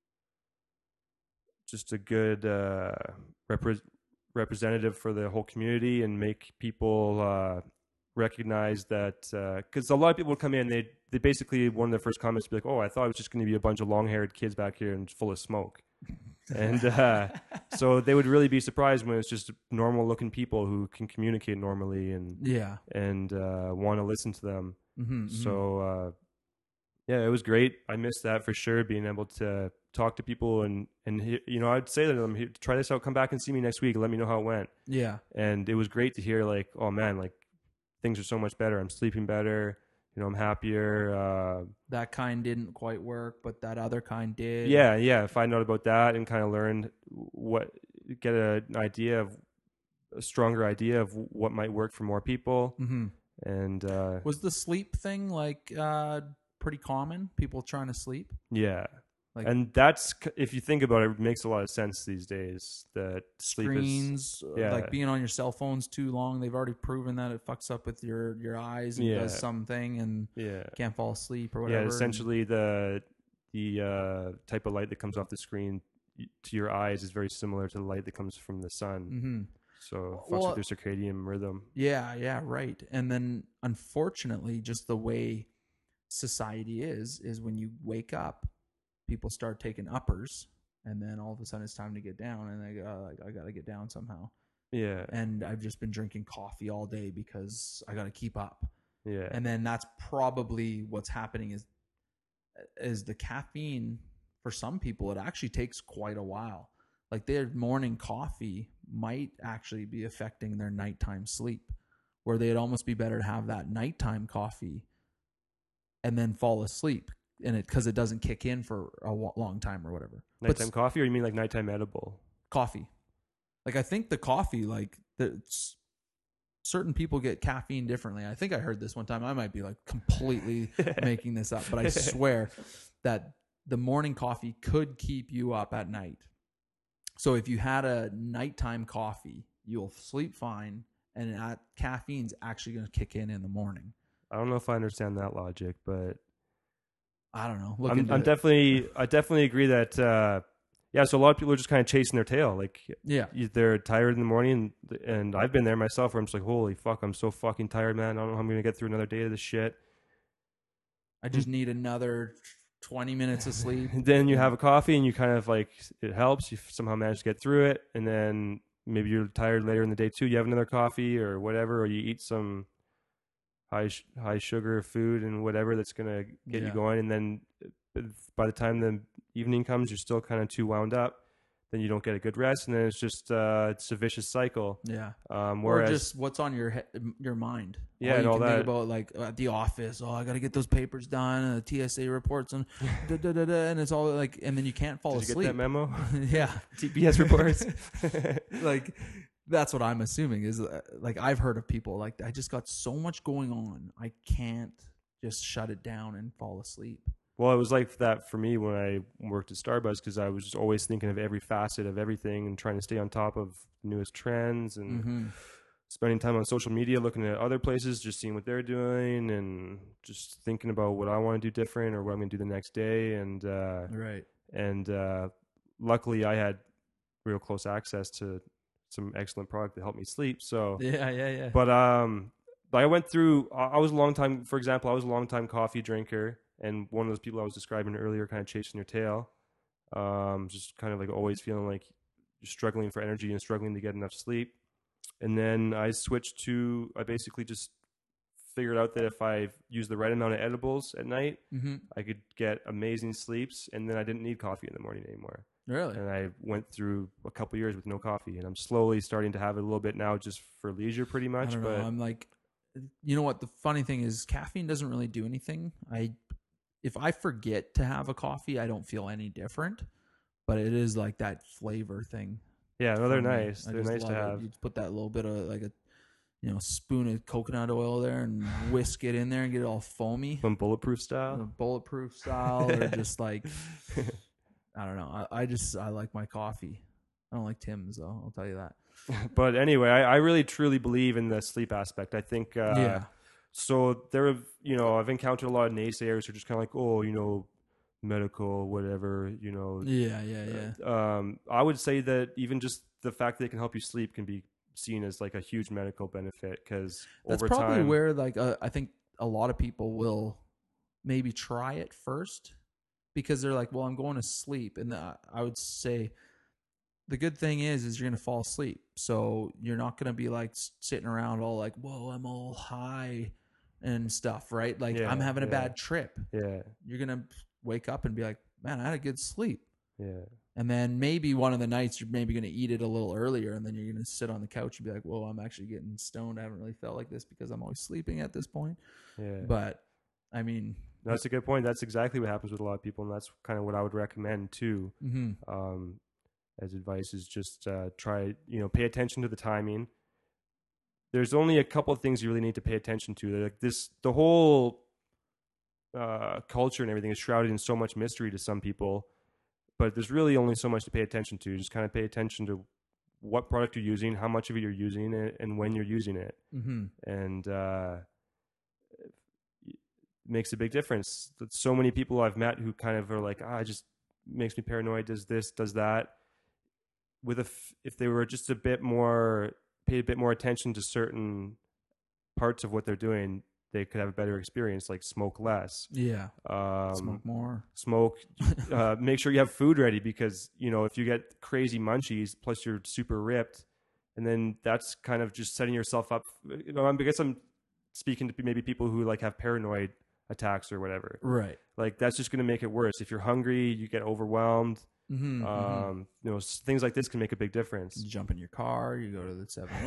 just a good uh, repre- representative for the whole community and make people uh, recognize that because a lot of people would come in, they they basically one of their first comments would be like, "Oh, I thought it was just going to be a bunch of long-haired kids back here and full of smoke," and uh, so they would really be surprised when it's just normal-looking people who can communicate normally and Yeah. and uh, want to listen to them. Mm-hmm, So uh, yeah, it was great. I missed that for sure, being able to talk to people and and he- you know, I'd say to them, "Hey, try this out, come back and see me next week and let me know how it went." yeah. And it was great to hear like, oh man, like things are so much better. I'm sleeping better. You know, I'm happier. Uh, That kind didn't quite work, but that other kind did. yeah, yeah. Find out about that and kind of learn what, get a, an idea of a stronger idea of what might work for more people. Mm-hmm. And uh, Was the sleep thing like uh, pretty common? People trying to sleep? yeah, Like and that's, if you think about it, it makes a lot of sense these days that sleep is, screens, uh, yeah. like being on your cell phones too long. They've already proven that it fucks up with your, your eyes and Yeah. does something and yeah, can't fall asleep or whatever. yeah. Essentially, the the uh, type of light that comes off the screen to your eyes is very similar to the light that comes from the sun. Mm-hmm. So it fucks Well, with your circadian rhythm. Yeah, yeah, right. And then unfortunately, just the way society is, is when you wake up, people start taking uppers, and then all of a sudden it's time to get down, and I go, like, I got to get down somehow. Yeah. And I've just been drinking coffee all day because I got to keep up. Yeah. And then that's probably what's happening is is the caffeine for some people, it actually takes quite a while. Like their morning coffee might actually be affecting their nighttime sleep, where they'd almost be better to have that nighttime coffee and then fall asleep in it because it doesn't kick in for a long time or whatever. Nighttime but, coffee, or you mean like nighttime edible? Coffee. Like I think the coffee, like the certain people get caffeine differently. I think I heard this one time. I might be like completely making this up, but I swear that the morning coffee could keep you up at night. So if you had a nighttime coffee, you'll sleep fine, and that caffeine's actually going to kick in in the morning. I don't know if I understand that logic, but I don't know. Look I'm, into I'm it. definitely, I definitely agree that, uh, yeah. So a lot of people are just kind of chasing their tail. Like, yeah, you- they're tired in the morning, and, and I've been there myself, where I'm just like, holy fuck, I'm so fucking tired, man. I don't know how I'm gonna get through another day of this shit. I just need another twenty minutes of sleep. And then you have a coffee, and you kind of like, it helps. You somehow manage to get through it, and then maybe you're tired later in the day too. You have another coffee or whatever, or you eat some high sh- high sugar food and whatever that's gonna get Yeah. you going, and then by the time the evening comes, you're still kind of too wound up. Then you don't get a good rest, and then it's just uh, it's a vicious cycle. Yeah. Um, Or whereas, just what's on your he- your mind. Yeah, all and you all can think that. about, like at the office. Oh, I got to get those papers done. And the T S A reports and da, da, da, da, and it's all like, and then you can't fall did you asleep. get that memo? Yeah, T P S reports. like that's what I'm assuming is uh, like I've heard of people like I just got so much going on, I can't just shut it down and fall asleep. Well, it was like that for me when I worked at Starbucks, because I was just always thinking of every facet of everything and trying to stay on top of the newest trends, and Mm-hmm. spending time on social media, looking at other places, just seeing what they're doing, and just thinking about what I want to do different or what I'm going to do the next day. And uh, Right. and uh, luckily, I had real close access to some excellent product that helped me sleep. So, Yeah, yeah, yeah. but um, I went through. I I was a long time. For example, I was a long time coffee drinker. And one of those people I was describing earlier, kind of chasing your tail, um, just kind of like always feeling like you're struggling for energy and struggling to get enough sleep. And then I switched to, I basically just figured out that if I use the right amount of edibles at night, Mm-hmm. I could get amazing sleeps, and then I didn't need coffee in the morning anymore. Really? And I went through a couple years with no coffee, and I'm slowly starting to have it a little bit now, just for leisure, pretty I much. don't But know. I'm like, you know what? The funny thing is, caffeine doesn't really do anything. I, if I forget to have a coffee, I don't feel any different. But it is like that flavor thing. yeah, no, they're for me. nice. I They're just nice to love it. have. You just put that little bit of like a, you know, spoon of coconut oil there and whisk it in there and get it all foamy, Some bulletproof you style. know, bulletproof style, or just like, I don't know. I, I just I like my coffee. I don't like Tim's though. I'll tell you that. But anyway, I, I really truly believe in the sleep aspect. I think, uh, Yeah. so there have, you know, I've encountered a lot of naysayers who are just kind of like, oh, you know, medical, whatever, you know. Yeah, yeah, yeah. Um, I would say that even just the fact that it can help you sleep can be seen as like a huge medical benefit, because That's over probably time, where like uh, I think a lot of people will maybe try it first because they're like, well, I'm going to sleep, and the, I would say the good thing is is you're gonna fall asleep, so you're not gonna be like s- sitting around all like, whoa, I'm all high and stuff, right? Like Yeah, I'm having a yeah. bad trip. yeah, You're gonna wake up and be like, man, I had a good sleep. yeah. And then maybe one of the nights you're maybe going to eat it a little earlier, and then you're going to sit on the couch and be like, "Whoa, I'm actually getting stoned. I haven't really felt like this because I'm always sleeping at this point." Yeah. But I mean, That's a good point. That's exactly what happens with a lot of people, and that's kind of what I would recommend too. mm-hmm. Um, as advice is just uh, try, you know, pay attention to the timing. There's only a couple of things you really need to pay attention to. Like this, the whole uh, culture and everything is shrouded in so much mystery to some people, but there's really only so much to pay attention to. Just kind of pay attention to what product you're using, how much of it you're using, and, and when you're using it. Mm-hmm. And uh, it makes a big difference. So many people I've met who kind of are like, ah, it just makes me paranoid, does this, does that. With a f- if they were just a bit more, paid a bit more attention to certain parts of what they're doing, they could have a better experience, like smoke less, Yeah. um, Smoke more. smoke, uh, make sure you have food ready, because, you know, if you get crazy munchies, plus you're super ripped, and then that's kind of just setting yourself up. You know, I guess I'm speaking to maybe people who like have paranoid attacks or whatever. Right. Like that's just going to make it worse. If you're hungry, you get overwhelmed. Mm-hmm, um, mm-hmm. You know, s- things like this can make a big difference. You jump in your car, you go to the seven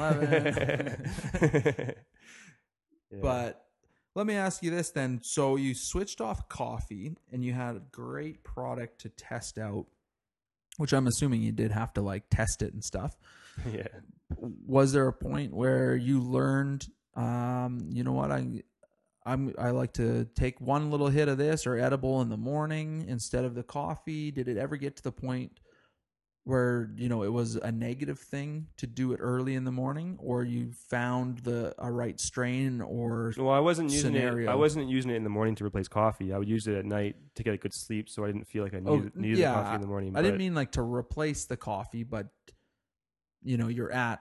eleven. Yeah. But let me ask you this then. So you switched off coffee and you had a great product to test out, which I'm assuming you did have to like test it and stuff. Yeah. Was there a point where you learned, um, you know what, I I'm I like to take one little hit of this or edible in the morning instead of the coffee? Did it ever get to the point where, you know, it was a negative thing to do it early in the morning, or you found the a right strain or Well, I wasn't using scenario? it. I wasn't using it in the morning to replace coffee. I would use it at night to get a good sleep, so I didn't feel like I Oh, needed, needed yeah, the coffee in the morning. I didn't but- mean like to replace the coffee, but you know, you're at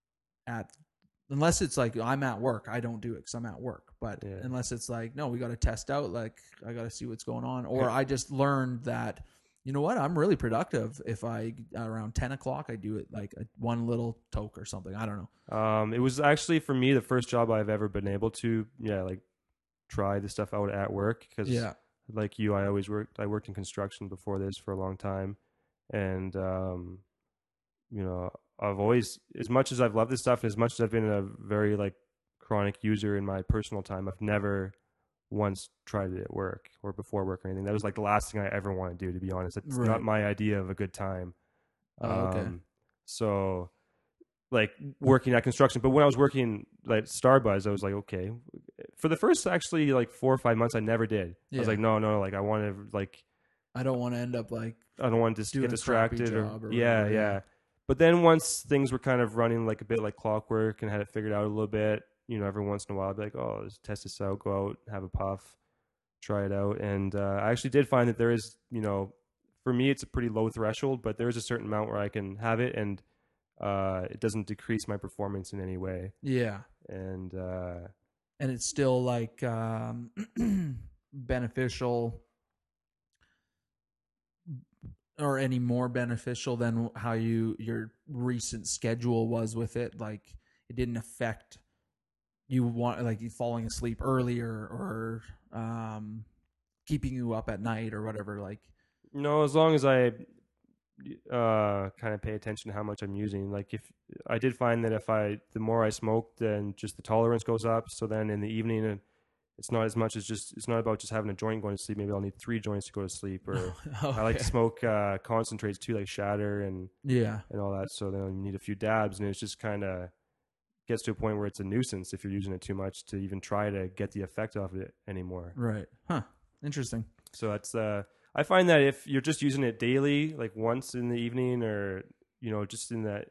at unless it's like I'm at work, I don't do it because I'm at work. But Yeah. unless it's like, no, we got to test out, like I got to see what's going on, or Yeah. I just learned that, you know what, I'm really productive if I around ten o'clock I do it like a, one little toke or something. I don't know. Um, it was actually for me the first job I've ever been able to, yeah, like try the stuff out at work, because Yeah. like you, I always worked. I worked in construction before this for a long time, and um, you know, I've always, as much as I've loved this stuff, and as much as I've been a very like chronic user in my personal time, I've never once tried it at work or before work or anything. That was like the last thing I ever want to do, to be honest. It's Right. not my idea of a good time. Oh, okay. Um, so like working at construction, but when I was working like Starbuzz, I was like, okay, for the first actually like four or five months, I never did. I Yeah. was like, no, no, like I want to like, I don't want to end up like I don't want to just Doing get a crappy distracted or, job or yeah, whatever, yeah, yeah. But then once things were kind of running like a bit like clockwork and had it figured out a little bit, you know, every once in a while I'd be like, oh, let's test this out, go out, have a puff, try it out. And uh, I actually did find that there is, you know, for me, it's a pretty low threshold, but there is a certain amount where I can have it and uh, it doesn't decrease my performance in any way. yeah. And uh, And it's still like um, beneficial, or any more beneficial than how you your recent schedule was with it. Like it didn't affect you want like you falling asleep earlier or um, keeping you up at night or whatever. Like no, as long as I uh, kind of pay attention to how much I'm using. Like if I did find that if I, the more I smoke, then just the tolerance goes up. So then in the evening, uh, it's not as much as just, it's not about just having a joint going to sleep. Maybe I'll need three joints to go to sleep. Or I like to smoke uh, concentrates too, like shatter and, yeah, and all that. So then you need a few dabs, and it's just kind of gets to a point where it's a nuisance if you're using it too much to even try to get the effect off of it anymore. right, huh? Interesting. So that's uh, I find that if you're just using it daily, like once in the evening, or you know, just in that,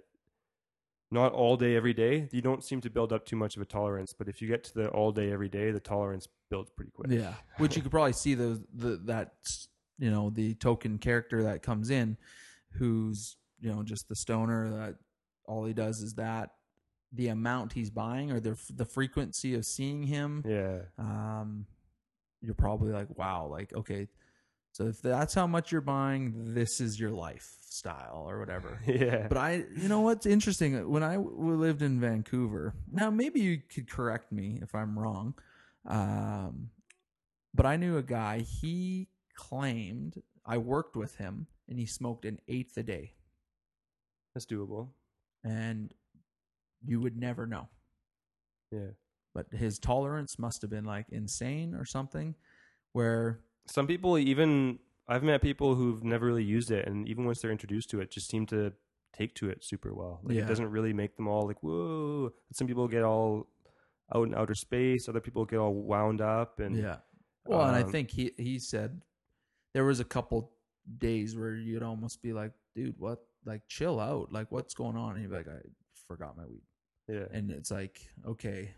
not all day every day, you don't seem to build up too much of a tolerance. But if you get to the all day every day, the tolerance builds pretty quick. Yeah, which you could probably see the the that you know the token character that comes in, who's you know just the stoner that all he does is that. The amount he's buying or the the frequency of seeing him, Yeah. um, you're probably like, wow, like okay, so if that's how much you're buying, this is your lifestyle or whatever. Yeah. But I, you know what's interesting? When I w- lived in Vancouver, now maybe you could correct me if I'm wrong, um, but I knew a guy. He claimed I worked with him, and he smoked an eighth a day, That's doable. and you would never know. Yeah. But his tolerance must have been like insane or something, where Some people, even I've met people who've never really used it, and even once they're introduced to it, just seem to take to it super well. Like Yeah. it doesn't really make them all like whoa. Some people get all out in outer space. Other people get all wound up. And yeah. Well, and I um, think he he said there was a couple days where you'd almost be like, dude, what? Like, chill out. Like, what's going on? And he'd be like, I forgot my weed. yeah, And it's like, okay,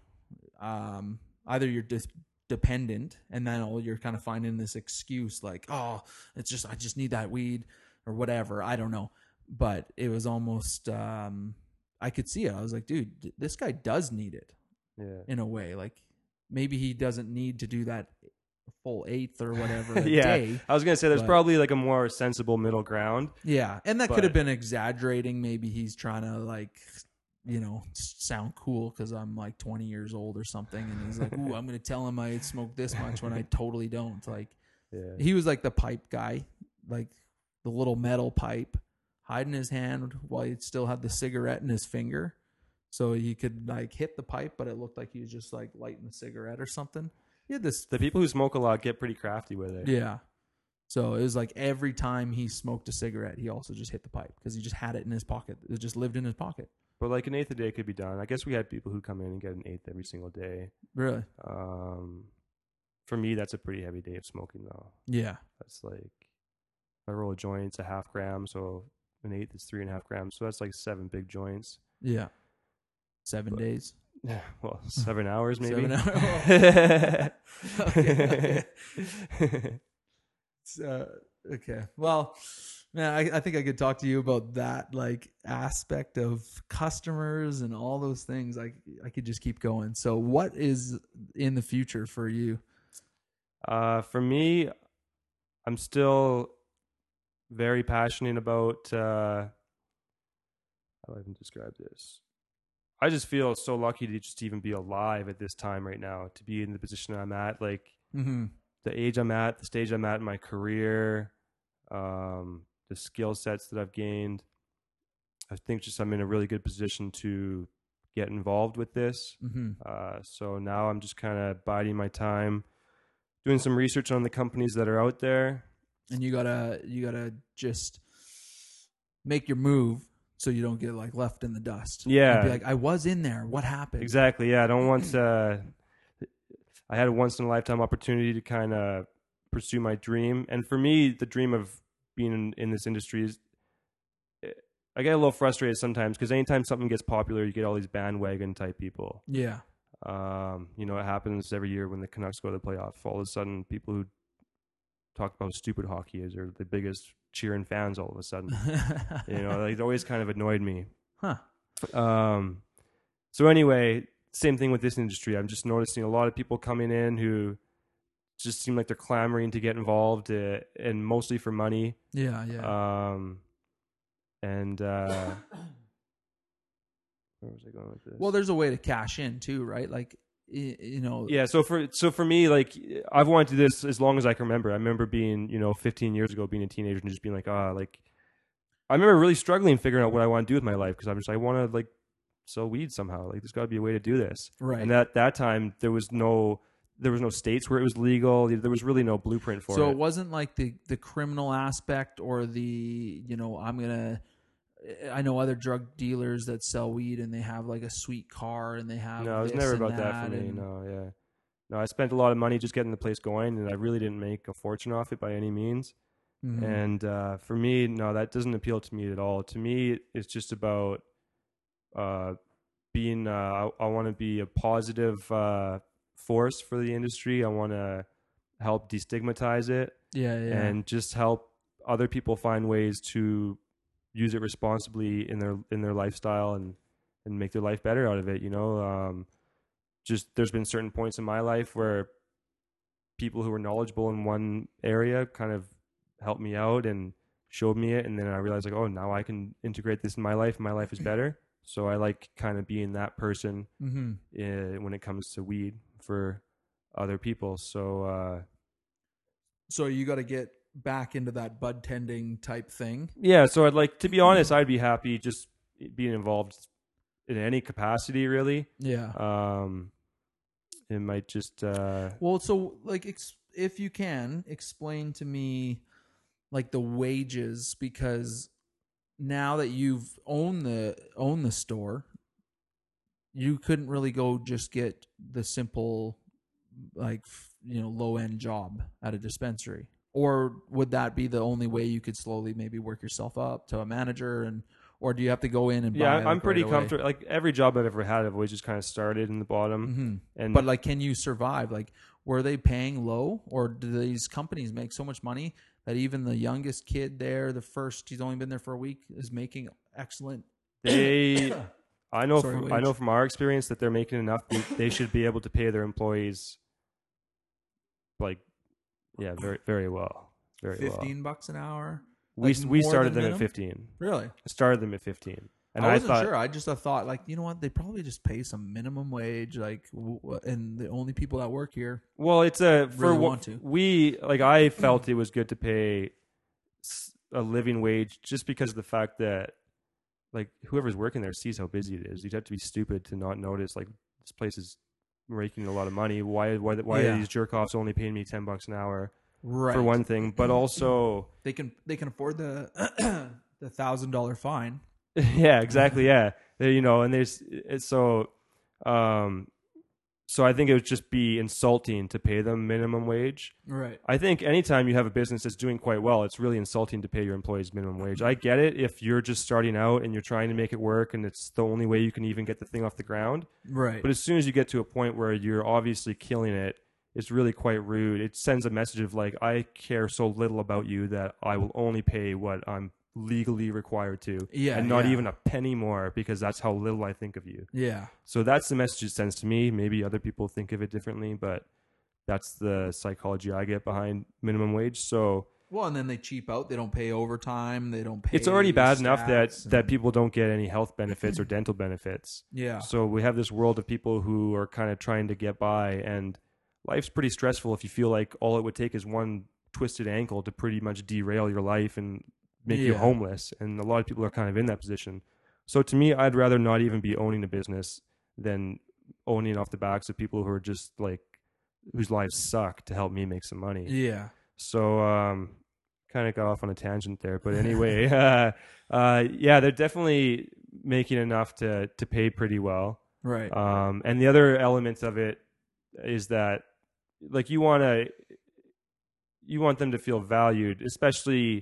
um, either you're dis- dependent, and then all you're kind of finding this excuse, like, oh, it's just I just need that weed or whatever. I don't know, but it was almost um, I could see it. I was like, dude, this guy does need it yeah. in a way. Like, maybe he doesn't need to do that full eighth or whatever a yeah, day. I was gonna say there's but- probably like a more sensible middle ground. Yeah, and that But- could have been exaggerating. Maybe he's trying to like, you know, s- sound cool because I'm like twenty years old or something, and he's like, "Ooh, I'm gonna tell him I smoke this much when I totally don't." Like, Yeah, he was like the pipe guy, like the little metal pipe, hiding his hand while he still had the cigarette in his finger, so he could like hit the pipe, but it looked like he was just like lighting a cigarette or something. He had this, the people who smoke a lot get pretty crafty with it. yeah. So it was like every time he smoked a cigarette, he also just hit the pipe because he just had it in his pocket. It just lived in his pocket. But like an eighth a day could be done. I guess we had people who come in and get an eighth every single day. Really? Um, for me, that's a pretty heavy day of smoking, though. Yeah. That's like, if I roll a joint, it's a half gram, so an eighth is three and a half grams. So that's like seven big joints. Yeah. Seven But- days. Yeah, well, seven hours maybe. Seven hours. Okay, okay. Uh, okay. Well, man, I, I think I could talk to you about that like aspect of customers and all those things. Like I could just keep going. So what is in the future for you? Uh, for me, I'm still very passionate about. Uh, how do I even describe this? I just feel so lucky to just even be alive at this time right now, to be in the position I'm at, like Mm-hmm. the age I'm at, the stage I'm at in my career, um, the skill sets that I've gained. I think just I'm in a really good position to get involved with this. Mm-hmm. Uh, so now I'm just kind of biding my time, doing some research on the companies that are out there. And you gotta you gotta just make your move so you don't get like left in the dust. Yeah. And be like, I was in there. What happened? Exactly. Yeah. I don't want to. I had a once in a lifetime opportunity to kind of pursue my dream. And for me, the dream of being in, in this industry is, I get a little frustrated sometimes because anytime something gets popular, you get all these bandwagon type people. Yeah. Um, you know, it happens every year when the Canucks go to the playoff. All of a sudden, people who talk about how stupid hockey is are the biggest cheering fans all of a sudden. You know, like, it always kind of annoyed me. Huh. Um, so anyway, same thing with this industry. I'm just noticing a lot of people coming in who just seem like they're clamoring to get involved, uh, and mostly for money. Yeah, yeah. Um, and uh, where was I going with this? Well, there's a way to cash in too, right? Like, y- you know. Yeah, so for so for me, like, I've wanted to do this as long as I can remember. I remember being, you know, fifteen years ago, being a teenager and just being like, ah, like, I remember really struggling figuring out what I want to do with my life because I'm just, I want to like sell weed somehow. Like, there's got to be a way to do this. Right. And at that time, there was no, there was no states where it was legal. There was really no blueprint for So it. it wasn't like the the criminal aspect or the, you know, I'm gonna. I know other drug dealers that sell weed and they have like a sweet car and they have. No, it was this never and about that for me. and- No, yeah. No, I spent a lot of money just getting the place going, and I really didn't make a fortune off it by any means. Mhm. And uh, for me, no, that doesn't appeal to me at all. To me, it's just about uh, being, uh, I, I want to be a positive uh, force for the industry. I want to help destigmatize it Yeah, yeah. and just help other people find ways to use it responsibly in their in their lifestyle and, and make their life better out of it. You know, um, just there's been certain points in my life where people who were knowledgeable in one area kind of helped me out and showed me it, and then I realized like, oh, now I can integrate this in my life. My life is better. So I like kind of being that person mm-hmm. uh, when it comes to weed for other people. So uh, So you got to get back into that bud tending type thing. yeah, so I'd like, to be honest, I'd be happy just being involved in any capacity, really. Yeah. Um, it might just uh, Well, so like, ex- if you can explain to me, like the wages, because now that you've owned the owned the store, you couldn't really go just get the simple, like, you know, low end job at a dispensary, or would that be the only way you could slowly maybe work yourself up to a manager, and or do you have to go in and yeah, buy, I'm like, pretty right away? comfortable. Like every job I've ever had, I've always just kind of started in the bottom. Mm-hmm. And But like, can you survive? Like, were they paying low, or do these companies make so much money that even the youngest kid there, the first, he's only been there for a week, is making excellent? they I know Sorry, from I wage. know from our experience that they're making enough. They, they should be able to pay their employees, like, yeah, very very well, very fifteen well. bucks an hour. We Like, we more started than them minimum? at fifteen. Really? Started them at fifteen, and I I, wasn't thought, sure. I just uh, thought, like, you know what? They probably just pay some minimum wage, like, w- w- and the only people that work here. well, it's a for Really what want to. we like. I felt it was good to pay s- a living wage just because of the fact that, like, whoever's working there sees how busy it is. You'd have to be stupid to not notice, like, this place is making a lot of money. Why why why Yeah. are these jerk offs only paying me ten bucks an hour Right. for one thing? But also, they can they can afford the the thousand dollar fine. yeah, exactly, yeah, There- you know, and there's it's so, um, so I think it would just be insulting to pay them minimum wage. Right. I think anytime you have a business that's doing quite well, it's really insulting to pay your employees minimum wage. I get it if you're just starting out and you're trying to make it work and it's the only way you can even get the thing off the ground. Right. But as soon as you get to a point where you're obviously killing it, it's really quite rude. It sends a message of like, I care so little about you that I will only pay what I'm legally required to, Yeah, and not yeah. even a penny more because that's how little I think of you. yeah. So that's the message it sends to me. Maybe other people think of it differently, but that's the psychology I get behind minimum wage. So Well, and then they cheap out. They don't pay overtime. They don't pay. it's already bad enough that stats and- that people don't get any health benefits or dental benefits. Yeah. So we have this world of people who are kind of trying to get by, and life's pretty stressful if you feel like all it would take is one twisted ankle to pretty much derail your life and make you Yeah. homeless. And a lot of people are kind of in that position. So to me, I'd rather not even be owning a business than owning off the backs of people who are just like, whose lives suck to help me make some money. Yeah. So, um, kind of got off on a tangent there, but anyway, uh, uh, yeah, they're definitely making enough to, to pay pretty well. Right. Um, and the other element of it is that, like, you want to, you want them to feel valued, especially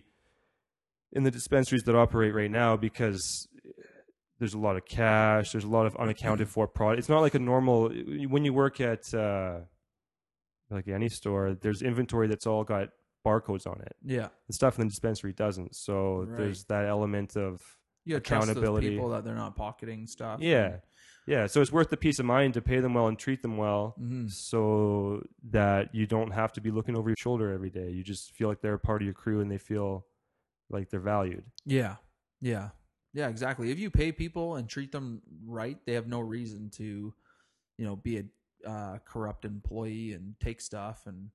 in the dispensaries that operate right now, because there's a lot of cash, there's a lot of unaccounted for product. It's not like a normal, when you work at, uh, like any store, there's inventory that's all got barcodes on it. Yeah. The stuff in the dispensary doesn't. So Right. there's that element of You gotta trust those accountability. people that they're not pocketing stuff. Yeah. Yeah. So it's worth the peace of mind to pay them well and treat them well, Mhm. so that you don't have to be looking over your shoulder every day. You just feel like they're a part of your crew and they feel like they're valued. Yeah. Yeah. Yeah, exactly. If you pay people and treat them right, they have no reason to, you know, be a uh, corrupt employee and take stuff and,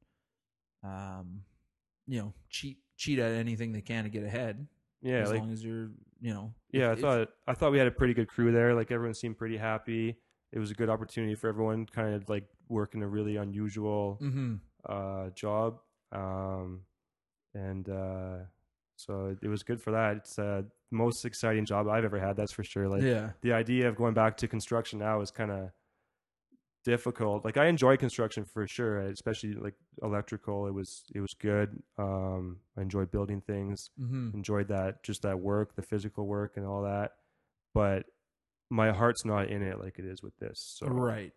um, you know, cheat cheat at anything they can to get ahead. Yeah. as Like, long as you're, you know. yeah, I if- if- thought, I thought we had a pretty good crew there. Like, everyone seemed pretty happy. It was a good opportunity for everyone, kind of like working a really unusual, Mhm. uh, job. Um, and, uh, so it was good for that. It's uh, the most exciting job I've ever had. That's for sure. Like, Yeah. the idea of going back to construction now is kind of difficult. Like, I enjoy construction for sure, especially like electrical. It was, it was good. Um, I enjoyed building things, Mhm. enjoyed that, just that work, the physical work and all that. But my heart's not in it like it is with this. So Right.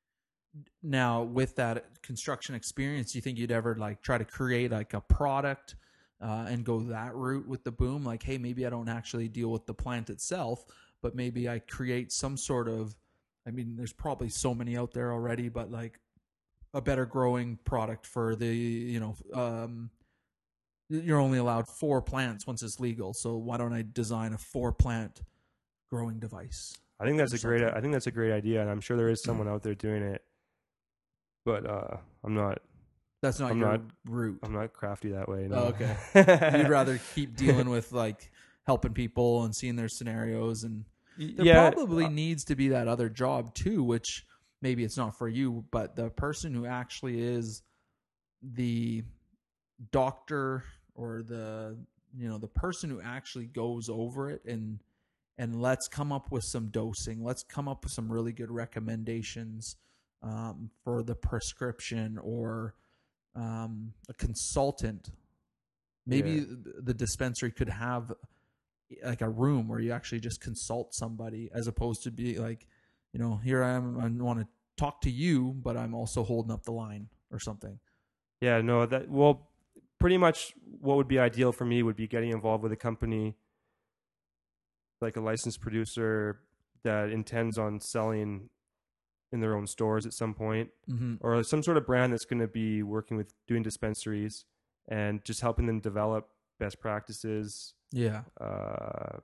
Now, with that construction experience, do you think you'd ever like try to create like a product uh, and go that route with the boom? Like, hey, maybe I don't actually deal with the plant itself, but maybe I create some sort of, I mean, there's probably so many out there already, but like a better growing product for the, you know, um, you're only allowed four plants once it's legal. So why don't I design a four plant growing device? I think that's or a great, something. I think that's a great idea. And I'm sure there is someone out there doing it, but, uh, I'm not, That's not I'm your not- route. I'm not crafty that way. No. Oh, okay. You'd rather keep dealing with like helping people and seeing their scenarios, and there yeah. probably uh, needs to be that other job too, which maybe it's not for you, but the person who actually is the doctor or the, you know, the person who actually goes over it and and let's come up with some dosing, let's come up with some really good recommendations um, for the prescription, or um, a consultant. Maybe Yeah. th- the dispensary could have like a room where you actually just consult somebody, as opposed to be like, you know, here I am, I want to talk to you, but I'm also holding up the line or something. Yeah, no, that, well, pretty much what would be ideal for me would be getting involved with a company, like a licensed producer that intends on selling in their own stores at some point, Mm-hmm. or some sort of brand that's going to be working with doing dispensaries and just helping them develop best practices, Yeah. uh,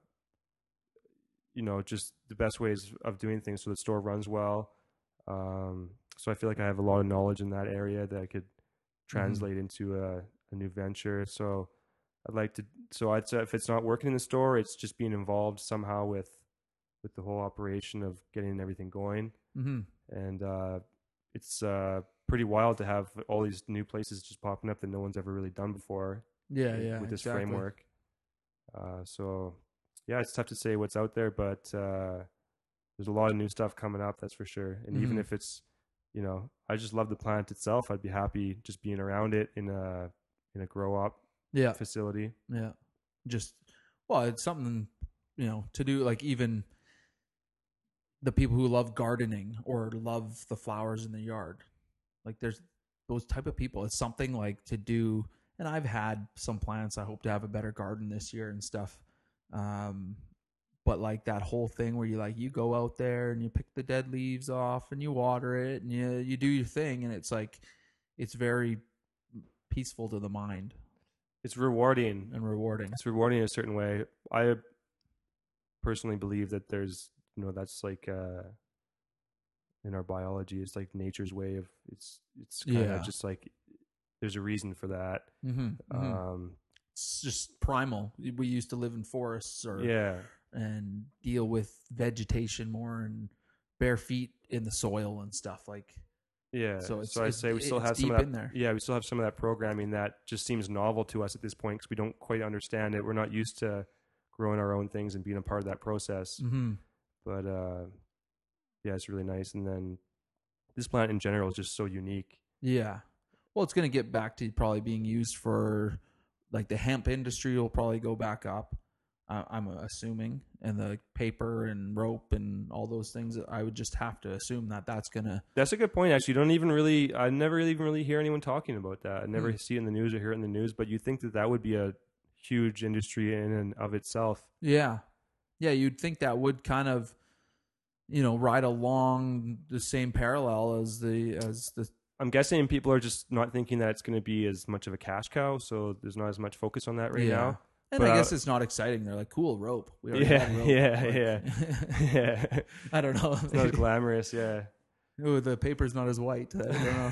you know, just the best ways of doing things so the store runs well. Um, so I feel like I have a lot of knowledge in that area that I could translate into a, a new venture. So I'd like to, so I'd say if it's not working in the store, it's just being involved somehow with, with the whole operation of getting everything going. Mm-hmm. And, uh, it's, uh, pretty wild to have all these new places just popping up that no one's ever really done before. Yeah, with, yeah. with this exactly. framework. Uh, so yeah, it's tough to say what's out there, but, uh, there's a lot of new stuff coming up. That's for sure. And even Mhm. if it's, you know, I just love the plant itself. I'd be happy just being around it in a, in a grow up Yeah. facility. Yeah. Just, well, it's something, you know, to do, like even the people who love gardening or love the flowers in the yard. Like there's those type of people. It's something like to do. And I've had some plants. I hope to have a better garden this year and stuff. Um, but like that whole thing where you like, you go out there and you pick the dead leaves off and you water it and you, you do your thing. And it's like, it's very peaceful to the mind It's rewarding. and rewarding. It's rewarding in a certain way. I personally believe that there's, you know, that's like, uh, in our biology, it's like nature's way of, it's, it's kind of Yeah. just like, there's a reason for that. Mm-hmm, mm-hmm. Um, It's just primal. We used to live in forests or yeah. and deal with vegetation more and bare feet in the soil and stuff like. Yeah. So So, it's- I it's- say we still it's have some deep of that. in there. Yeah, we still have some of that programming that just seems novel to us at this point because we don't quite understand it. We're not used to growing our own things and being a part of that process. Mm-hmm. But uh, yeah, it's really nice. And then this plant in general is just so unique. Yeah. Well, it's going to get back to probably being used for like the hemp industry will probably go back up. Uh, I'm assuming, and the paper and rope and all those things. I would just have to assume that that's going to. That's a good point. Actually, you don't even really. I never really even really hear anyone talking about that. I never Hmm. see it in the news or hear it in the news. But you think that that would be a huge industry in and of itself. Yeah. Yeah. You'd think that would kind of, you know, ride along the same parallel as the, as the, I'm guessing people are just not thinking that it's going to be as much of a cash cow, so there's not as much focus on that right yeah. now. And But, I uh, guess it's not exciting. They're like, cool, rope. We already Yeah, had rope. yeah, Like- yeah. Yeah, I don't know. it's not as glamorous. Yeah, Ooh, the paper's not as white. I don't know.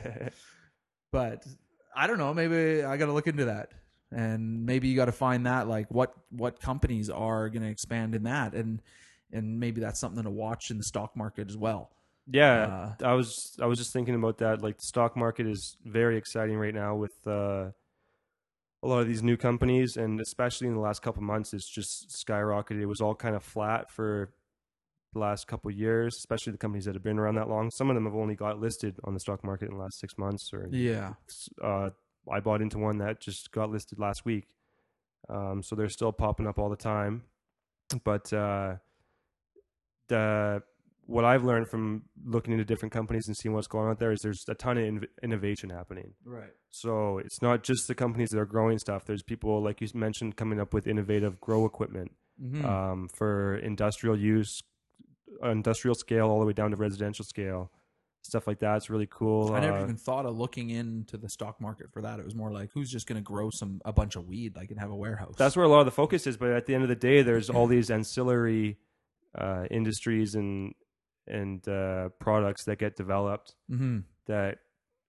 But I don't know. Maybe I got to look into that. And maybe you got to find that, like what, what companies are going to expand in that. And, and maybe that's something to watch in the stock market as well. yeah. I was I was just thinking about that. Like the stock market is very exciting right now with uh, a lot of these new companies, and especially in the last couple of months, it's just skyrocketed. It was all kind of flat for the last couple of years, especially the companies that have been around that long. Some of them have only got listed on the stock market in the last six months. Or Yeah. uh, I bought into one that just got listed last week, um, so they're still popping up all the time. But uh, the what I've learned from looking into different companies and seeing what's going on out there is there's a ton of inv- innovation happening. Right. So it's not just the companies that are growing stuff. There's people, like you mentioned, coming up with innovative grow equipment Mm-hmm. um, for industrial use, industrial scale all the way down to residential scale. Stuff like that. It's really cool. I never Uh, even thought of looking into the stock market for that. It was more like, who's just going to grow some a bunch of weed, like, and have a warehouse? that's where a lot of the focus is. But at the end of the day, there's all these ancillary uh, industries and and uh, products that get developed Mm-hmm. that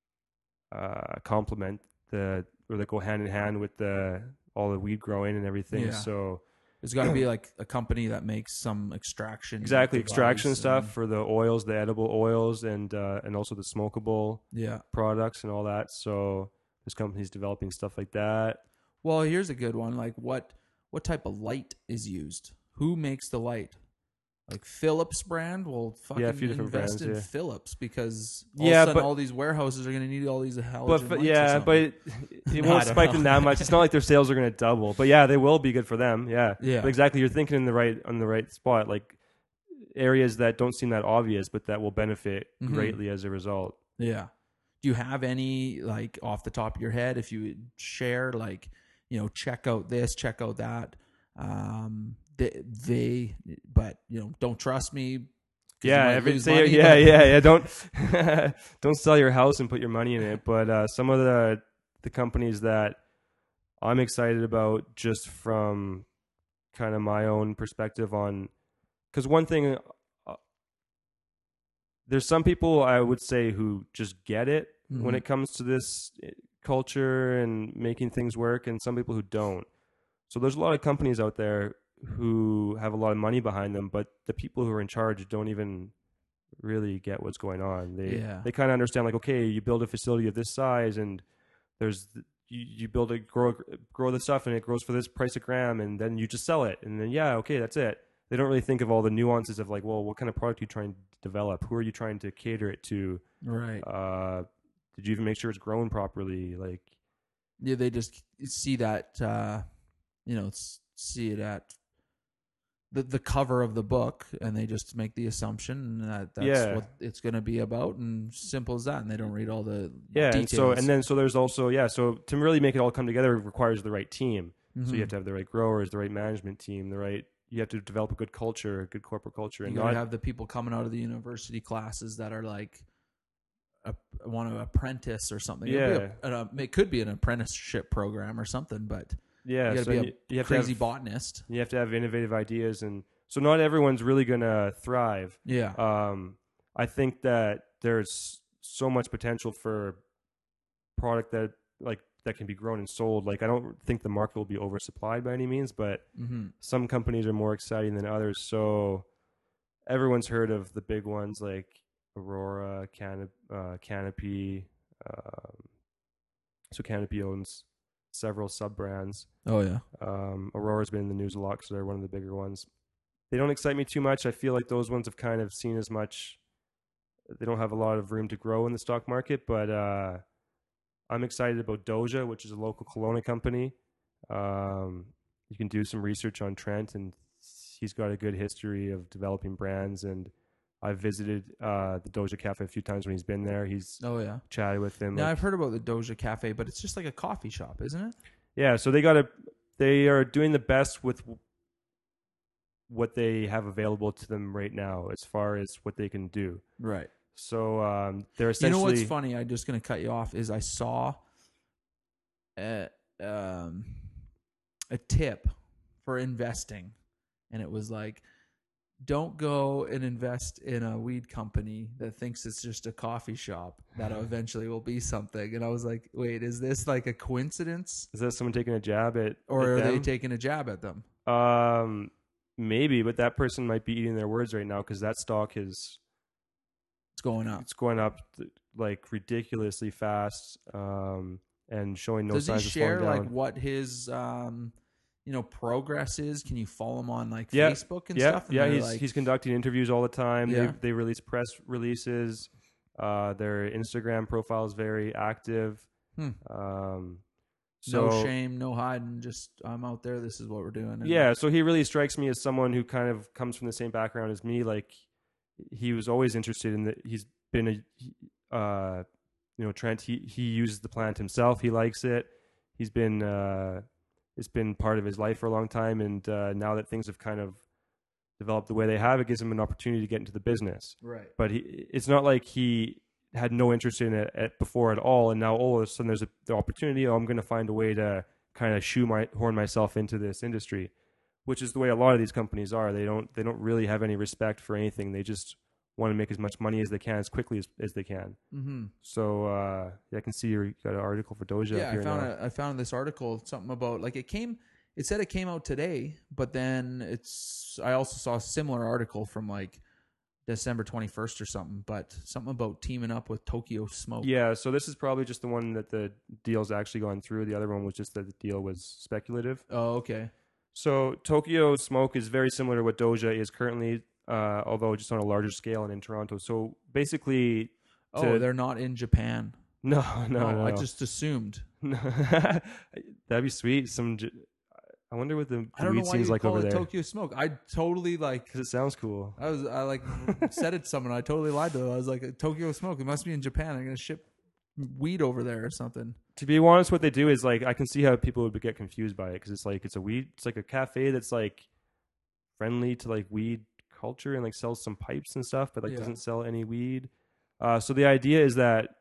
uh, complement the or that go hand in hand with the all the weed growing and everything. Yeah. So There's got to be like a company that makes some extraction. exactly extraction device stuff and- for the oils, the edible oils, and uh, and also the smokable Yeah. products and all that. So there's companies developing stuff like that. Well, here's a good one. Like, what what type of light is used? Who makes the light? Like Philips brand? Well, fucking Yeah, a few different invest brands, in yeah. Philips because all Yeah, of a sudden but- all these warehouses are going to need all these halogen But lights f- or yeah, something. but it, it No, I won't don't spike know. them that much. It's not like their sales are going to double. But yeah, they will be good for them. Yeah, Yeah. But exactly. You're thinking in the right on the right spot. Like areas that don't seem that obvious, but that will benefit Mhm. greatly as a result. Yeah. Do you have any, like, off the top of your head, if you would share, like, you know, check out this, check out that, um, they, they but you know, don't trust me. Yeah, every, say, yeah, yeah, yeah. Don't don't sell your house and put your money in it. But uh, some of the the companies that I'm excited about, just from kind of my own perspective on, because one thing, uh, there's some people I would say who just get it mm-hmm. when it comes to this culture and making things work, and some people who don't. So there's a lot of companies out there who have a lot of money behind them, but the people who are in charge don't even really get what's going on. They yeah. they kind of understand, like, okay, you build a facility of this size, and there's you, you build a grow grow the stuff, and it grows for this price a gram, and then you just sell it, and then yeah, okay, that's it. They don't really think of all the nuances of, like, well, what kind of product are you trying to develop? Who are you trying to cater it to? Right. Uh, did you even make sure it's grown properly? Like, yeah, they just see that, uh, you know, see it at the the cover of the book, and they just make the assumption that that's yeah. what it's going to be about, and simple as that. And they don't read all the yeah. details. And so and then so there's also yeah. So to really make it all come together, it requires the right team. Mm-hmm. So you have to have the right growers, the right management team, the right. You have to develop a good culture, a good corporate culture, and you gotta not have the people coming out of the university classes that are like a, want to apprentice or something. Yeah, a, a, it could be an apprenticeship program or something, but. Yeah, you got to so be a you, you have crazy to have, botanist. You have to have innovative ideas, and so not everyone's really gonna thrive. Yeah. Um, I think that there's so much potential for product that like that can be grown and sold. Like, I don't think the market will be oversupplied by any means, but mm-hmm. some companies are more exciting than others. So everyone's heard of the big ones like Aurora, Canop- uh, Canopy. Um, so Canopy owns several sub brands. Oh yeah. Um, Aurora's been in the news a lot because they're one of the bigger ones. They don't excite me too much. I feel like those ones have kind of seen as much. They don't have a lot of room to grow in the stock market, but uh, I'm excited about Doja, which is a local Kelowna company. Um, you can do some research on Trent, and he's got a good history of developing brands. And I've visited uh, the Doja Cafe a few times when he's been there. He's oh yeah chatted with him. Yeah, like, I've heard about the Doja Cafe, but it's just like a coffee shop, isn't it? Yeah, so they got a they are doing the best with what they have available to them right now, as far as what they can do. Right. So um, they're essentially. You know what's funny? I'm just going to cut you off. Is I saw a, um, a tip for investing, and it was like, don't go and invest in a weed company that thinks it's just a coffee shop that eventually will be something. And I was like, wait, is this like a coincidence? Is that someone taking a jab at Or at are them? they taking a jab at them? Um, maybe, but that person might be eating their words right now, because that stock is it's going up. It's going up like ridiculously fast, um, and showing no Does signs he of slowing share down. like what his um, you know, progress is? Can you follow him on like yeah. Facebook and yeah. stuff? And yeah, he's like... he's conducting interviews all the time. Yeah. They they release press releases. Uh, their Instagram profile is very active. Hmm. Um, so, no shame, no hiding. Just I'm out there. This is what we're doing. And yeah. So he really strikes me as someone who kind of comes from the same background as me. Like, he was always interested in that. He's been a, uh, you know, Trent. He he uses the plant himself. He likes it. He's been. Uh, It's been part of his life for a long time, and uh, now that things have kind of developed the way they have, it gives him an opportunity to get into the business. Right. But he, it's not like he had no interest in it at, before at all, and now all of a sudden there's a, the opportunity. Oh, I'm going to find a way to kind of shoe my horn myself into this industry, which is the way a lot of these companies are. They don't they don't really have any respect for anything. They just want to make as much money as they can as quickly as, as they can. Mm-hmm. So uh, yeah, I can see you got an article for Doja. Yeah, here I found now. a, I found this article, something about like it came. It said it came out today, but then it's. I also saw a similar article from like December twenty-first or something, but something about teaming up with Tokyo Smoke. Yeah, so this is probably just the one that the deal's actually gone through. The other one was just that the deal was speculative. Oh, okay. So Tokyo Smoke is very similar to what Doja is currently. Uh, although just on a larger scale and in Toronto. So basically... Oh, to, they're not in Japan. No, no, oh, no. I just assumed. That'd be sweet. Some, I wonder what the, the weed seems like over there. Tokyo Smoke. I totally like... Because it sounds cool. I was, I like said it to someone. I totally lied to them. I was like, Tokyo Smoke. It must be in Japan. I'm going to ship weed over there or something. To be honest, what they do is like, I can see how people would get confused by it. Because it's like, it's a weed, it's like a cafe that's like friendly to like weed culture and like sells some pipes and stuff, but like Yeah. doesn't sell any weed. Uh, so the idea is that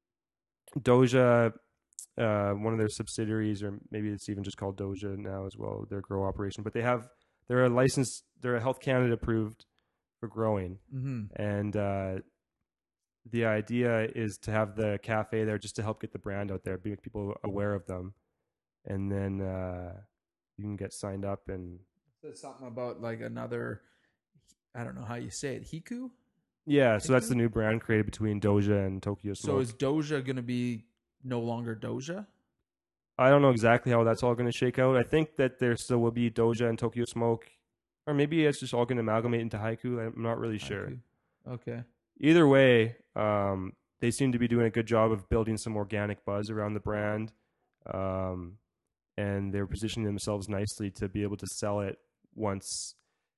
Doja, uh, one of their subsidiaries, or maybe it's even just called Doja now as well, their grow operation, but they have they're a licensed, they're a Health Canada approved for growing, Mm-hmm. and uh, the idea is to have the cafe there just to help get the brand out there, make people aware of them, and then uh, you can get signed up and. There's something about like another, I don't know how you say it, Hiku? Yeah, so that's Hiku? the new brand created between Doja and Tokyo Smoke. So is Doja going to be no longer Doja? I don't know exactly how that's all going to shake out. I think that there still will be Doja and Tokyo Smoke, or maybe it's just all going to amalgamate into Haiku. I'm not really sure. Haiku. Okay. Either way, um, they seem to be doing a good job of building some organic buzz around the brand, um, and they're positioning themselves nicely to be able to sell it once.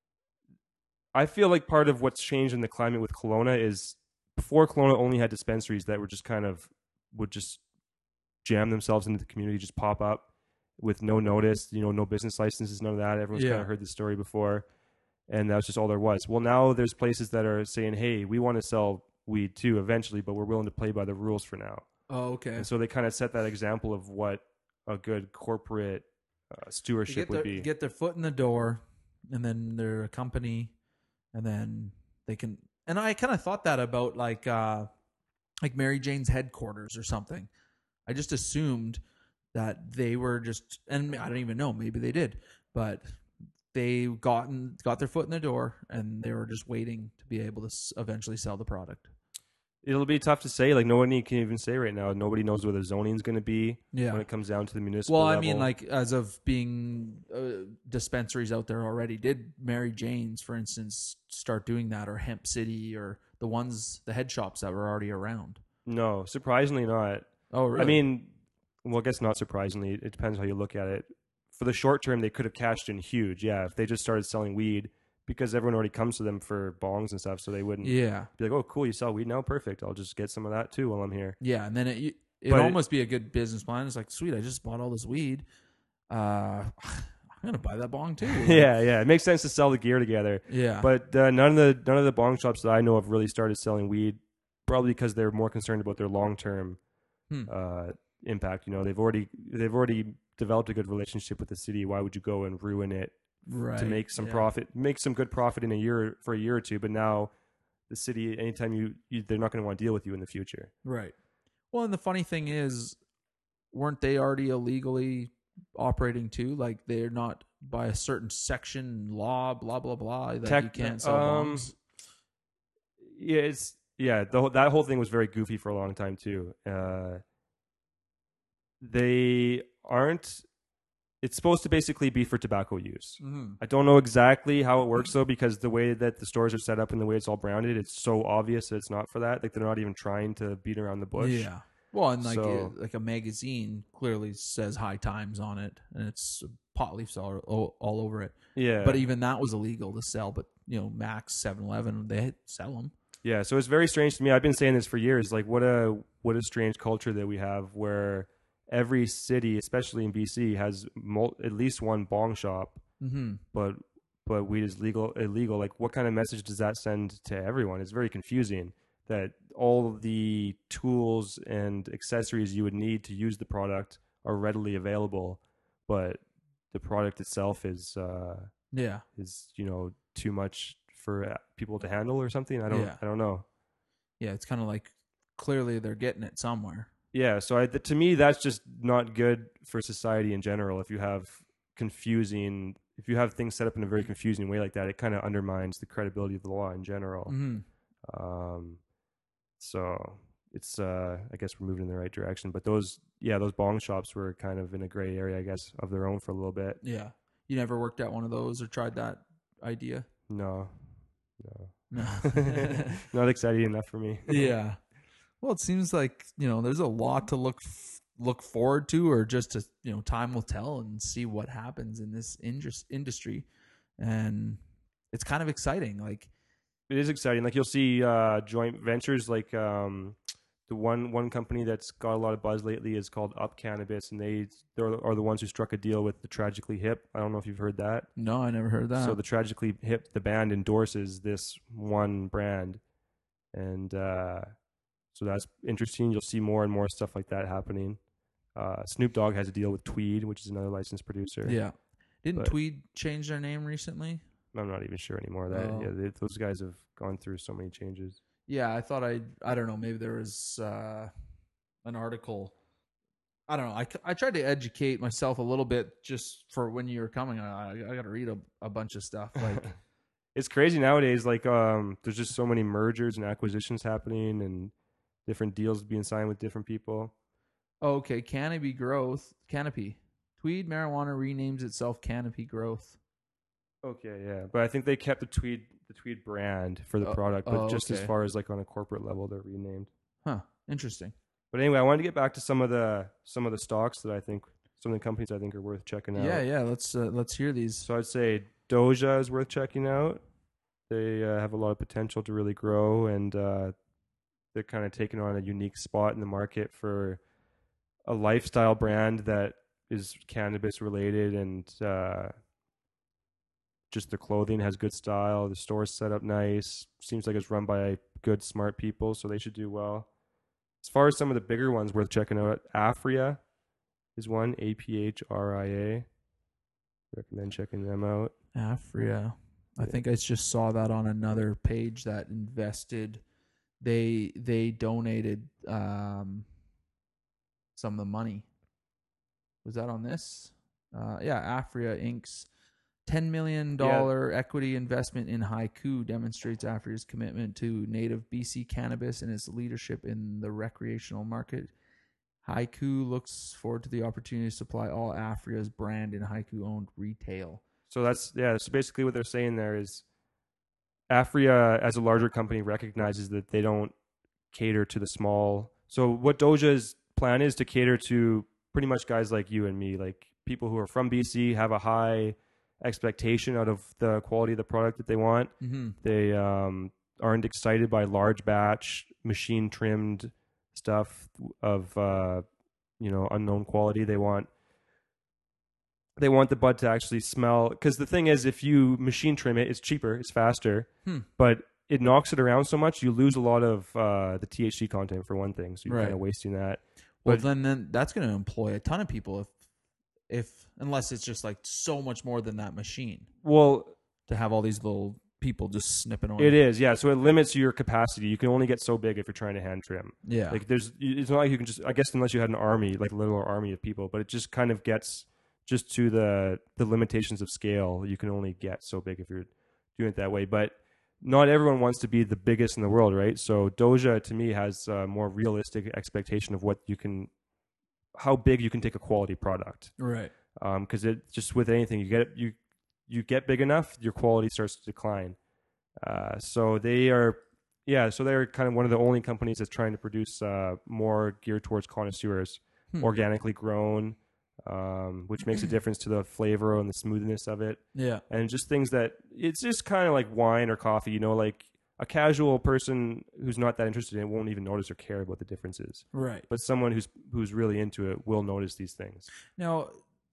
I feel like part of what's changed in the climate with Kelowna is before Kelowna only had dispensaries that were just kind of would just jam themselves into the community, just pop up with no notice, you know, no business licenses, none of that. Everyone's Yeah. kind of heard the story before, and that was just all there was. Well, now there's places that are saying, hey, we want to sell weed too eventually, but we're willing to play by the rules for now. Oh, okay. And so they kind of set that example of what a good corporate uh, They stewardship get would their, be. get their foot in the door, and then they're a company, and then they can. And I kind of thought that about like uh, like Mary Jane's headquarters or something. I just assumed that they were just, and I don't even know, maybe they did, but they gotten got their foot in the door, and they were just waiting to be able to s- eventually sell the product. It'll be tough to say. Like, nobody can even say right now. Nobody knows where the zoning is going to be Yeah. when it comes down to the municipal Well, I level. mean, like as of being uh, dispensaries out there already, did Mary Jane's, for instance, start doing that, or Hemp City, or the ones, the head shops that were already around? No, surprisingly not. Oh, really? I mean, well, I guess not surprisingly. It depends how you look at it. For the short term, they could have cashed in huge. Yeah, if they just started selling weed, because everyone already comes to them for bongs and stuff, so they wouldn't yeah, be like, oh, cool, you sell weed now? Perfect. I'll just get some of that too while I'm here. yeah, and then it it But it- almost be a good business plan. It's like, sweet, I just bought all this weed. Uh, I'm gonna buy that bong too. Yeah, yeah. It makes sense to sell the gear together. yeah, But uh, none of the none of the bong shops that I know of really started selling weed, probably because they're more concerned about their long term Hmm. uh, impact. You know, they've already they've already developed a good relationship with the city. Why would you go and ruin it right. to make some yeah. profit, make some good profit in a year for a year or two? But now the city, anytime you, you they're not going to want to deal with you in the future. Right. Well, and the funny thing is, weren't they already illegally operating too? Like they're not by a certain section law, blah blah blah, that Tech- you can't sell um, bongs. Yeah, it's yeah. The, whole- that whole thing was very goofy for a long time too. Uh, they aren't. It's supposed to basically be for tobacco use. Mm-hmm. I don't know exactly how it works though, because the way that the stores are set up and the way it's all branded, it's so obvious that it's not for that. Like they're not even trying to beat around the bush. Yeah. Well, and like So- uh, like a magazine clearly says High Times on it, and it's pot leaves all, all, all over it. Yeah. But even that was illegal to sell. But you know, Max, seven eleven, they sell them. Yeah, so it's very strange to me. I've been saying this for years. Like, what a what a strange culture that we have, where every city, especially in B C, has mul- at least one bong shop, Mm-hmm. but but weed is legal illegal. Like, what kind of message does that send to everyone? It's very confusing that all the tools and accessories you would need to use the product are readily available, but the product itself is uh, Yeah. is you know too much for uh, people to handle or something. I don't Yeah. I don't know. Yeah. It's kind of like clearly they're getting it somewhere. Yeah, so I, to me, that's just not good for society in general. If you have confusing, if you have things set up in a very confusing way like that, it kind of undermines the credibility of the law in general. Mm-hmm. Um, so it's, uh, I guess we're moving in the right direction. But those, yeah, those bong shops were kind of in a gray area, I guess, of their own for a little bit. Yeah. You never worked at one of those or tried that idea? No, no, No. not exciting enough for me. Yeah. Well, it seems like, you know, there's a lot to look f- look forward to, or just to, you know, time will tell and see what happens in this indus- industry. And it's kind of exciting. Like, It is exciting. Like, you'll see uh, joint ventures like um, the one one company that's got a lot of buzz lately is called Up Cannabis, and they they are the ones who struck a deal with the Tragically Hip. I don't know if you've heard that. No, I never heard that. So the Tragically Hip, the band endorses this one brand, and uh, so that's interesting. You'll see more and more stuff like that happening. Uh, Snoop Dogg has a deal with Tweed, which is another licensed producer. Yeah. Didn't But- Tweed change their name recently? I'm not even sure anymore. That Oh. yeah, they, those guys have gone through so many changes. Yeah, I thought I I don't know, maybe there was uh, an article. I don't know. I, I tried to educate myself a little bit just for when you were coming. I I got to read a, a bunch of stuff. Like, It's crazy nowadays. Like, um, there's just so many mergers and acquisitions happening, and different deals being signed with different people. oh, okay, Canopy Growth, Canopy. Tweed Marijuana renames itself Canopy Growth. Okay, yeah, but I think they kept the Tweed the Tweed brand for the Oh, product, but oh, just as okay. far as like on a corporate level, they're renamed. Huh, interesting. But anyway, I wanted to get back to some of the some of the stocks that I think some of the companies I think are worth checking out. Yeah, yeah, let's uh, let's hear these. So I'd say Doja is worth checking out. They uh, have a lot of potential to really grow, and uh, they're kind of taking on a unique spot in the market for a lifestyle brand that is cannabis related, and uh, just the clothing has good style. The store's set up nice. Seems like it's run by good, smart people, so they should do well. As far as some of the bigger ones worth checking out, Aphria is one, A P H R I A. Recommend checking them out. Aphria. I Yeah. think I just saw that on another page that invested. They they donated um, some of the money. Was that on this? Uh, yeah, Aphria Incorporated's ten million dollars equity investment in Haiku demonstrates Aphria's commitment to native B C cannabis and its leadership in the recreational market. Haiku looks forward to the opportunity to supply all Aphria's brand in Haiku-owned retail. So that's yeah. So basically, what they're saying there is, Aphria as a larger company recognizes that they don't cater to the small. So what Doja's plan is to cater to pretty much guys like you and me, like people who are from B C, have a high expectation out of the quality of the product that they want. Mm-hmm. They um, aren't excited by large batch, machine trimmed stuff of uh, you know unknown quality. They want. They want the bud to actually smell, because the thing is, if you machine trim it, it's cheaper, it's faster, Hmm. but it knocks it around so much, you lose a lot of uh, the T H C content for one thing. So you're Right. kind of wasting that. Well, But- then, then that's going to employ a ton of people if, if unless it's just like so much more than that machine Well, to have all these little people just snipping on it is, yeah. So it limits your capacity. You can only get so big if you're trying to hand trim. Yeah, Like there's, it's not like you can just, I guess, unless you had an army, like a little army of people. But it just kind of gets just to the the limitations of scale. You can only get so big if you're doing it that way. But not everyone wants to be the biggest in the world, right? So Doja to me has a more realistic expectation of what you can, how big you can take a quality product. right. Um, because it just with anything you get you you get big enough, your quality starts to decline. Uh, so they are, yeah. So they're kind of one of the only companies that's trying to produce uh, more geared towards connoisseurs, Hmm. organically grown, um, which makes a difference to the flavor and the smoothness of it, Yeah, and just things that it's just kind of like wine or coffee. You know, like a casual person who's not that interested in it won't even notice or care about the differences. right. But someone who's who's really into it will notice these things. Now,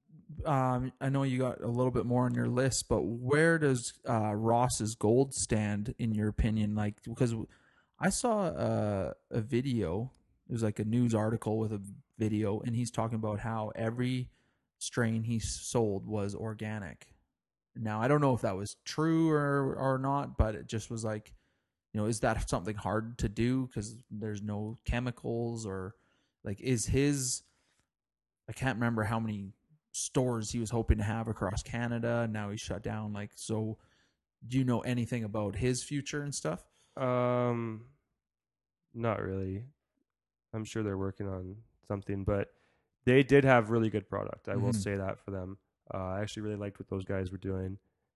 um, I know you got a little bit more on your list, but where does uh, Ross's Gold stand in your opinion? Like, because I saw a, a video. It was like a news article with a video, and he's talking about how every strain he sold was organic. Now, I don't know if that was true or or not, but it just was like, you know, is that something hard to do because there's no chemicals, or like is his? I can't remember how many stores he was hoping to have across Canada. Now he's shut down. Like, so do you know anything about his future and stuff? Um, not really. I'm sure they're working on something, but they did have really good product. I will Mhm. say that for them. Uh, I actually really liked what those guys were doing.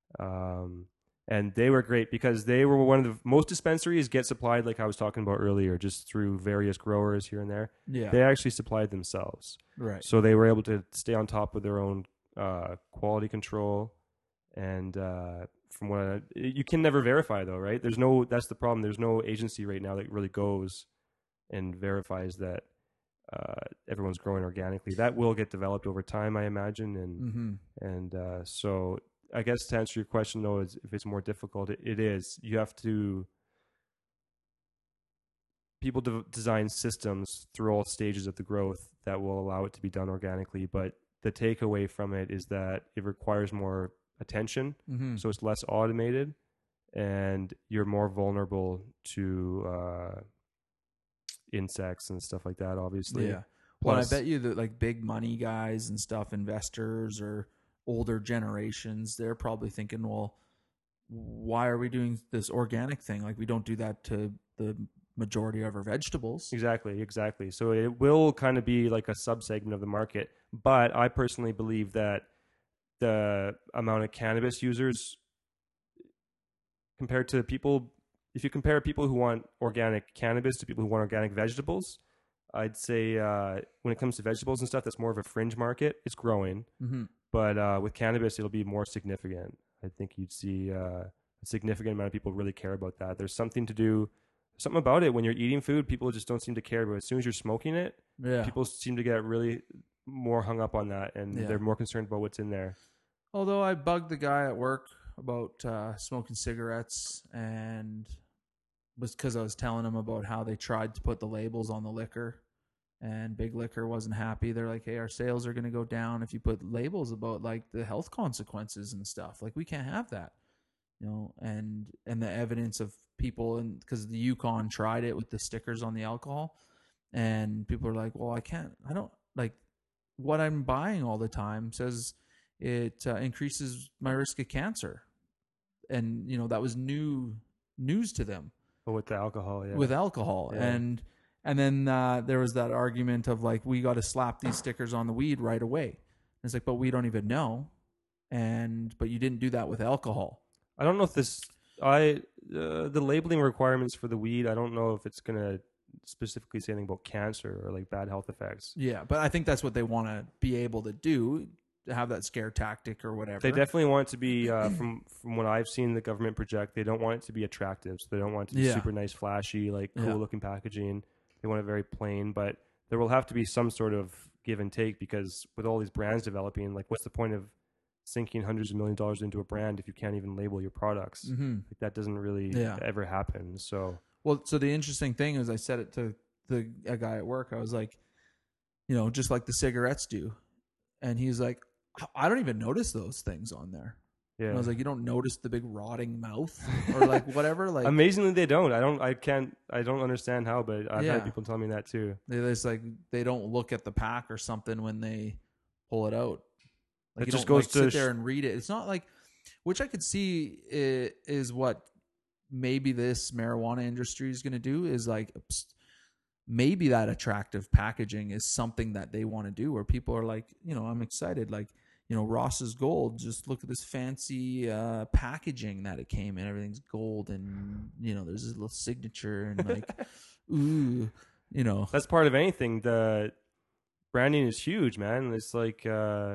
Um, and they were great because they were one of the most dispensaries get supplied, like I was talking about earlier, just through various growers here and there. Yeah. They actually supplied themselves. Right. So they were able to stay on top of their own uh, quality control. And uh, from what I, you can never verify though, right? There's no, that's the problem. There's no agency right now that really goes and verifies that uh, everyone's growing organically. That will get developed over time, I imagine. And Mm-hmm. and uh, so I guess to answer your question, though, is if it's more difficult, it, it is. You have to people de- design systems through all stages of the growth that will allow it to be done organically. But the takeaway from it is that it requires more attention, Mm-hmm. so it's less automated, and you're more vulnerable to uh, insects and stuff like that, obviously. Yeah. Well, Plus, I bet you that like big money guys and stuff, investors or older generations, they're probably thinking, well, why are we doing this organic thing? Like we don't do that to the majority of our vegetables. Exactly, exactly. So it will kind of be like a subsegment of the market. But I personally believe that the amount of cannabis users compared to people, if you compare people who want organic cannabis to people who want organic vegetables, I'd say uh, when it comes to vegetables and stuff, that's more of a fringe market. It's growing. Mm-hmm. But uh, with cannabis, it'll be more significant. I think you'd see uh, a significant amount of people really care about that. There's something to do, something about it. When you're eating food, people just don't seem to care. But as soon as you're smoking it, Yeah. people seem to get really more hung up on that, and Yeah. they're more concerned about what's in there. Although I bugged the guy at work about uh, smoking cigarettes, and was because I was telling him about how they tried to put the labels on the liquor, and Big Liquor wasn't happy. They're like, "Hey, our sales are going to go down if you put labels about like the health consequences and stuff. Like we can't have that, you know." And and the evidence of people, and because the Yukon tried it with the stickers on the alcohol, and people are like, "Well, I can't. I don't like what I'm buying all the time says." It uh, increases my risk of cancer, and you know that was new news to them But with the alcohol, yeah. with alcohol, Yeah. and and then uh, there was that argument of like we got to slap these stickers on the weed right away. And it's like, but we don't even know, and but you didn't do that with alcohol. I don't know if this, I uh, the labeling requirements for the weed, I don't know if it's gonna specifically say anything about cancer or like bad health effects. Yeah, but I think that's what they want to be able to do, to have that scare tactic or whatever. They definitely want it to be, uh, from from what I've seen the government project, they don't want it to be attractive. So they don't want it to be Yeah. super nice, flashy, like cool Yeah. looking packaging. They want it very plain, but there will have to be some sort of give and take, because with all these brands developing, like what's the point of sinking hundreds of million dollars into a brand if you can't even label your products? Mm-hmm. Like that doesn't really Yeah. ever happen. So Well, so the interesting thing is, I said it to the a guy at work. I was like, you know, just like the cigarettes do, and he's like, I don't even notice those things on there. yeah, And I was like, you don't notice the big rotting mouth or like whatever. Like amazingly they don't. I don't. I can't. I don't understand how, but I've Yeah. had people tell me that too. they just like they don't look at the pack or something when they pull it out. Like It you just don't, goes like, to sit sh- there and read it. It's not like, which I could see i- is what maybe this marijuana industry is going to do, is like maybe that attractive packaging is something that they want to do, where people are like, you know, I'm excited. Like, you know, Ross's Gold, just look at this fancy uh, packaging that it came in. Everything's gold, and, you know, there's this little signature and like, ooh, you know. That's part of anything. The branding is huge, man. It's like uh,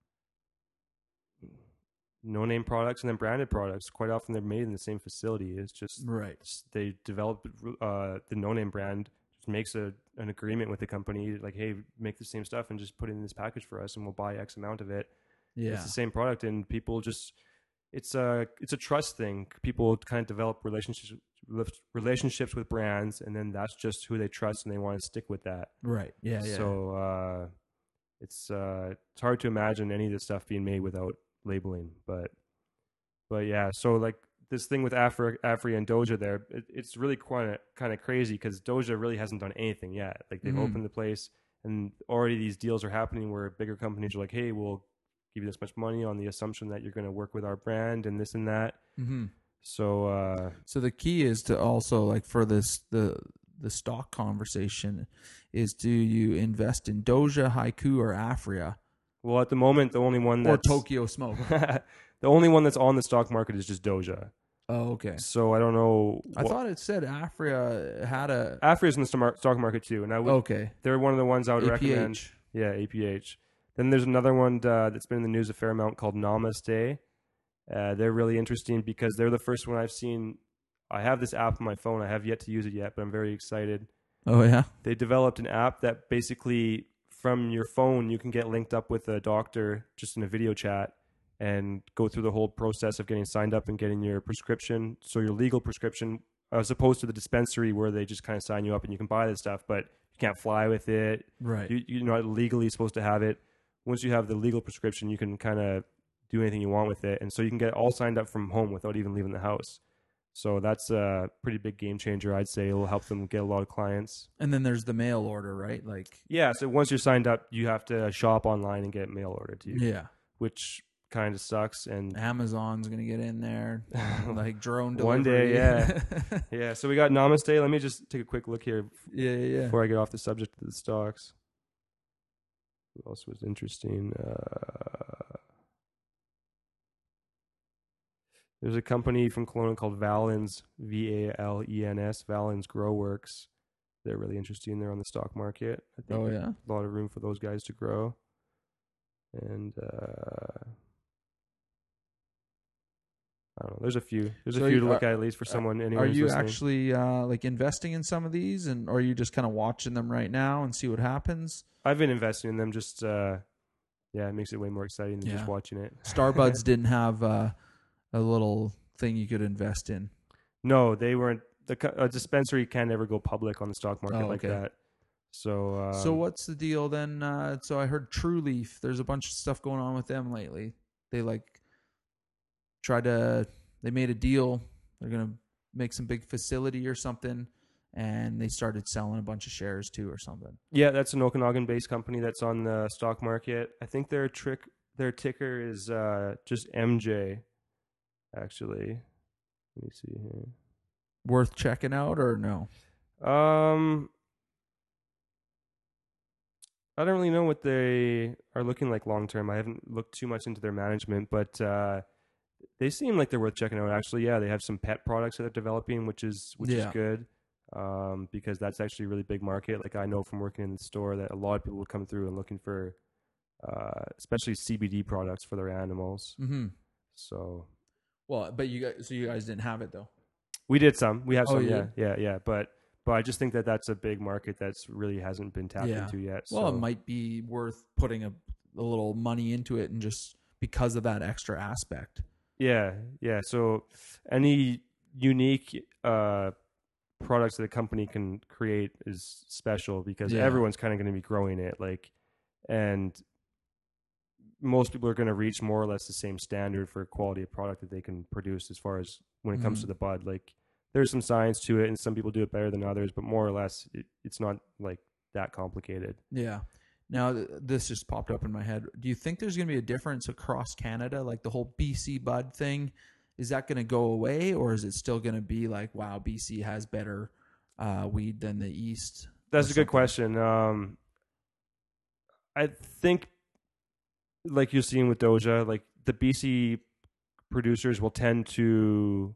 no-name products and then branded products. Quite often they're made in the same facility. It's just Right. it's- they develop uh, the no-name brand, just makes a an agreement with the company, like, hey, make the same stuff and just put it in this package for us, and we'll buy X amount of it. Yeah. It's the same product, and people just it's a it's a trust thing. People kind of develop relationships relationships with brands, and then that's just who they trust, and they want to stick with that. Right. Yeah. Yeah. So uh, it's uh, it's hard to imagine any of this stuff being made without labeling, but but yeah. So like this thing with Afri, Afri and Doja, there, it, it's really kind of kind of crazy, because Doja really hasn't done anything yet. Like they've Mhm. opened the place, and already these deals are happening where bigger companies are like, hey, we'll give you this much money on the assumption that you're going to work with our brand and this and that. Mm-hmm. So uh, So the key is to also, like, for this the the stock conversation is, do you invest in Doja, Haiku, or Afria, well, at the moment, the only one or that's Tokyo Smoke? the only one that's on the stock market is just Doja. Oh, okay. So I don't know. I thought it said Afria had a. Afria's in the stomar- stock market too, and I would, Okay. they're one of the ones I would A P recommend. H. Yeah, A P H. Then there's another one uh, that's been in the news a fair amount called Namaste. Uh, they're really interesting because they're the first one I've seen. I have this app on my phone. I have yet to use it yet, but I'm very excited. Oh yeah. They developed an app that basically from your phone you can get linked up with a doctor just in a video chat and go through the whole process of getting signed up and getting your prescription, so your legal prescription, as opposed to the dispensary where they just kind of sign you up and you can buy this stuff, but you can't fly with it. Right. You, you're not legally supposed to have it. Once you have the legal prescription, you can kind of do anything you want with it. And so you can get all signed up from home without even leaving the house. So that's a pretty big game changer, I'd say. It'll help them get a lot of clients. And then there's the mail order, right? Like, yeah, so once you're signed up, you have to shop online and get mail ordered to you. yeah. Which kind of sucks. And Amazon's going to get in there, like drone delivery. One day, yeah. yeah, so we got Namaste. Let me just take a quick look here yeah, yeah, yeah. before I get off the subject of the stocks. What else was interesting? Uh, there's a company from Kelowna called Valens, V A L E N S, Valens Grow Works. They're really interesting. They're on the stock market. I think Oh, yeah? a lot of room for those guys to grow. And uh, I don't know. There's a few. There's So a few you- to look are- at at least for someone. Anyone Are who's you listening. actually uh, like investing in some of these, and or are you just kind of watching them right now and see what happens? I've been investing in them. Just uh, yeah, it makes it way more exciting than Yeah. just watching it. Starbuds didn't have uh, a little thing you could invest in. No, they weren't. The co- a dispensary can never go public on the stock market Oh, like okay. that. So um, So what's the deal then? Uh, so I heard True Leaf. There's a bunch of stuff going on with them lately. They like tried to. They made a deal. They're gonna make some big facility or something, and they started selling a bunch of shares too or something. Yeah, that's an Okanagan-based company that's on the stock market. I think their trick, their ticker is uh, just M J. Actually, let me see here. Worth checking out or no? Um, I don't really know what they are looking like long term. I haven't looked too much into their management, but uh, they seem like they're worth checking out. Actually, yeah, they have some pet products that they're developing, which is which Yeah. is good, um, because that's actually a really big market. Like I know from working in the store that a lot of people would come through and looking for, uh, especially C B D products for their animals. Mm-hmm. So Well, but you guys, so you guys didn't have it though. we did some. We have Oh, some. you yeah, did? yeah, yeah. But but I just think that that's a big market that's really hasn't been tapped Yeah. into yet. Well, so. it might be worth putting a, a little money into it, and just because of that extra aspect. Yeah, yeah. So any unique uh, products that a company can create is special because Yeah. everyone's kind of going to be growing it. Like, and most people are going to reach more or less the same standard for quality of product that they can produce as far as when it comes Mhm. to the bud. Like, there's some science to it, and some people do it better than others, but more or less, it, it's not like that complicated. Yeah. Now th- this just popped up in my head. Do you think there's going to be a difference across Canada, like the whole B C bud thing? Is that going to go away, or is it still going to be like, wow, B C has better uh, weed than the East? That's or a good something? question. Um, I think, like you're seeing with Doja, like the B C producers will tend to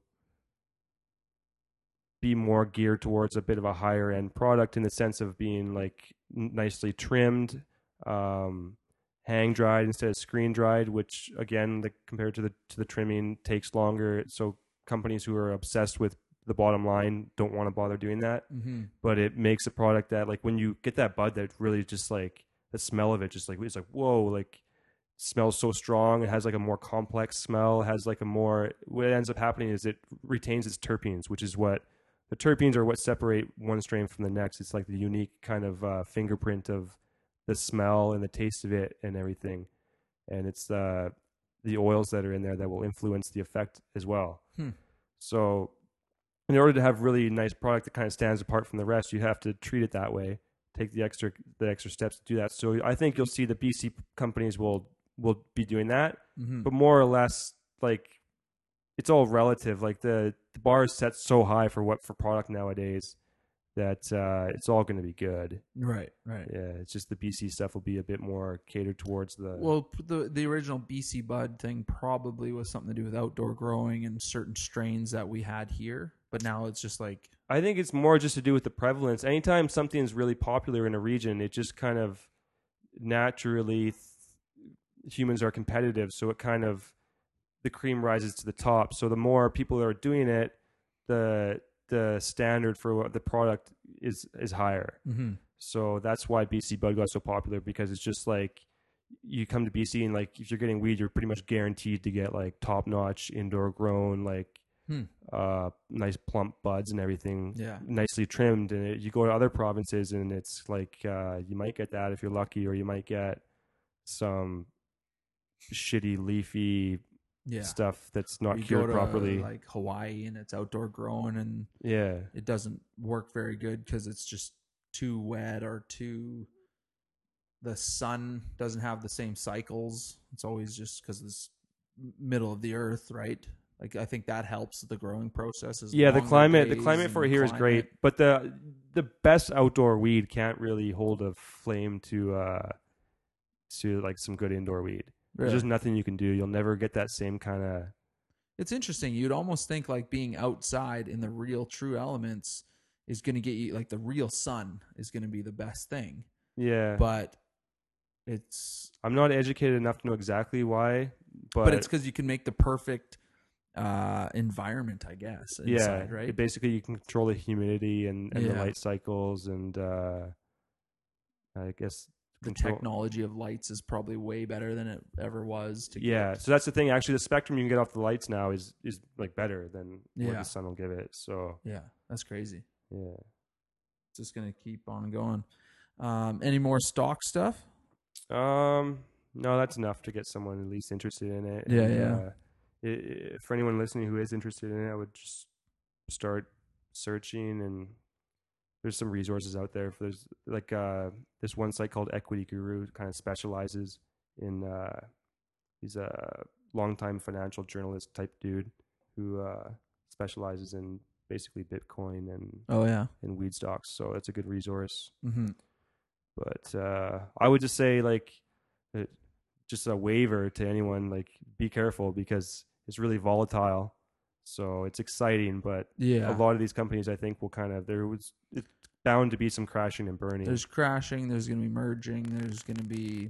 be more geared towards a bit of a higher end product in the sense of being like n- nicely trimmed, um, hang dried instead of screen dried, which again, like compared to the to the trimming, takes longer. So companies who are obsessed with the bottom line don't want to bother doing that. Mm-hmm. But it makes a product that like when you get that bud that really just like the smell of it just like it's like whoa, like smells so strong. It has like a more complex smell. It has like a more, what ends up happening is it retains its terpenes, which is what the terpenes are what separate one strain from the next. It's like the unique kind of uh, fingerprint of the smell and the taste of it and everything. And it's uh, the oils that are in there that will influence the effect as well. Hmm. So in order to have really nice product that kind of stands apart from the rest, you have to treat it that way. Take the extra the extra steps to do that. So I think you'll see the B C companies will will be doing that, Mm-hmm. but more or less like it's all relative. Like the, the bar is set so high for what for product nowadays that uh, it's all going to be good. Right, right. Yeah, it's just the B C stuff will be a bit more catered towards the. Well, p- the the original B C bud thing probably was something to do with outdoor growing and certain strains that we had here, but now it's just like I think it's more just to do with the prevalence. Anytime something's really popular in a region, it just kind of naturally th- humans are competitive, so it kind of the cream rises to the top. So the more people are doing it, the the standard for what the product is is higher. Mm-hmm. So that's why B C Bud got so popular, because it's just like you come to B C and like if you're getting weed, you're pretty much guaranteed to get like top notch indoor grown, like Hmm. uh, nice plump buds and everything, Yeah. nicely trimmed. And it, you go to other provinces and it's like uh, you might get that if you're lucky, or you might get some shitty leafy Yeah. stuff that's not You cured go to properly. like Hawaii and it's outdoor grown and Yeah. it doesn't work very good because it's just too wet or too. The sun doesn't have the same cycles. It's always just because it's middle of the earth, right? Like I think that helps the growing process. Is Yeah, the longer climate the days climate and for the here is climate. great, but the the best outdoor weed can't really hold a flame to uh to like some good indoor weed. There's Really? just nothing you can do. You'll never get that same kind of. It's interesting. You'd almost think like being outside in the real true elements is going to get you like the real sun is going to be the best thing, Yeah, but it's I'm not educated enough to know exactly why, but, but it's because you can make the perfect uh, environment, I guess. Inside, yeah, right? it basically you can control the humidity and, and the Yeah. light cycles, and uh, I guess The control- technology of lights is probably way better than it ever was. To Yeah, get. so that's the thing. Actually, the spectrum you can get off the lights now is is like better than what Yeah. the sun will give it. So Yeah, that's crazy. yeah. It's just gonna keep on going. Um, any more stock stuff? Um, no, that's enough to get someone at least interested in it. Yeah, And, yeah. Uh, i i for anyone listening who is interested in it, I would just start searching, and there's some resources out there. For there's like uh, this one site called Equity Guru, kind of specializes in. Uh, he's a longtime financial journalist type dude who uh, specializes in basically Bitcoin and Oh yeah. and weed stocks. So that's a good resource. Mm-hmm. But uh, I would just say, like, uh, just a waiver to anyone, like, be careful because it's really volatile. So it's exciting, but Yeah. a lot of these companies, I think, will kind of, there was, it's bound to be some crashing and burning. There's crashing. There's gonna be merging. There's gonna be,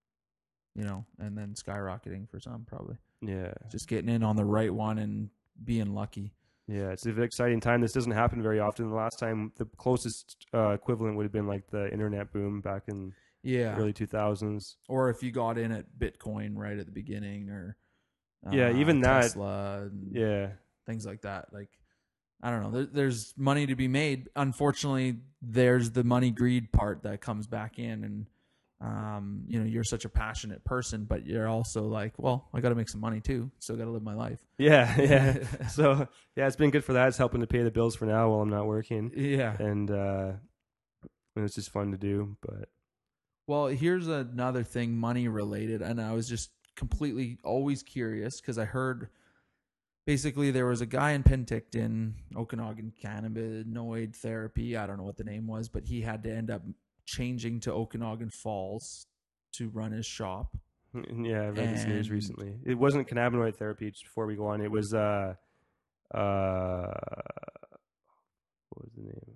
you know, and then skyrocketing for some probably. yeah. Just getting in on the right one and being lucky. Yeah, it's an exciting time. This doesn't happen very often. The last time, the closest uh, equivalent would have been like the internet boom back in Yeah. the early two thousands. Or if you got in at Bitcoin right at the beginning, or uh, Yeah, even that- Tesla and Yeah. things like that. Like, I don't know. There, there's money to be made. Unfortunately, there's the money greed part that comes back in, and um, you know, you're such a passionate person, but you're also like, well, I got to make some money too. Still got to live my life. Yeah, yeah. So, yeah, it's been good for that. It's helping to pay the bills for now while I'm not working. Yeah. And uh, it's just fun to do. But Well, here's another thing, money related, and I was just completely always curious because I heard basically there was a guy in Penticton, Okanagan Cannabinoid Therapy. I don't know what the name was, but he had to end up changing to Okanagan Falls to run his shop. yeah, I read this news And- recently. It wasn't cannabinoid therapy, just before we go on. It was, uh, uh, what was the name?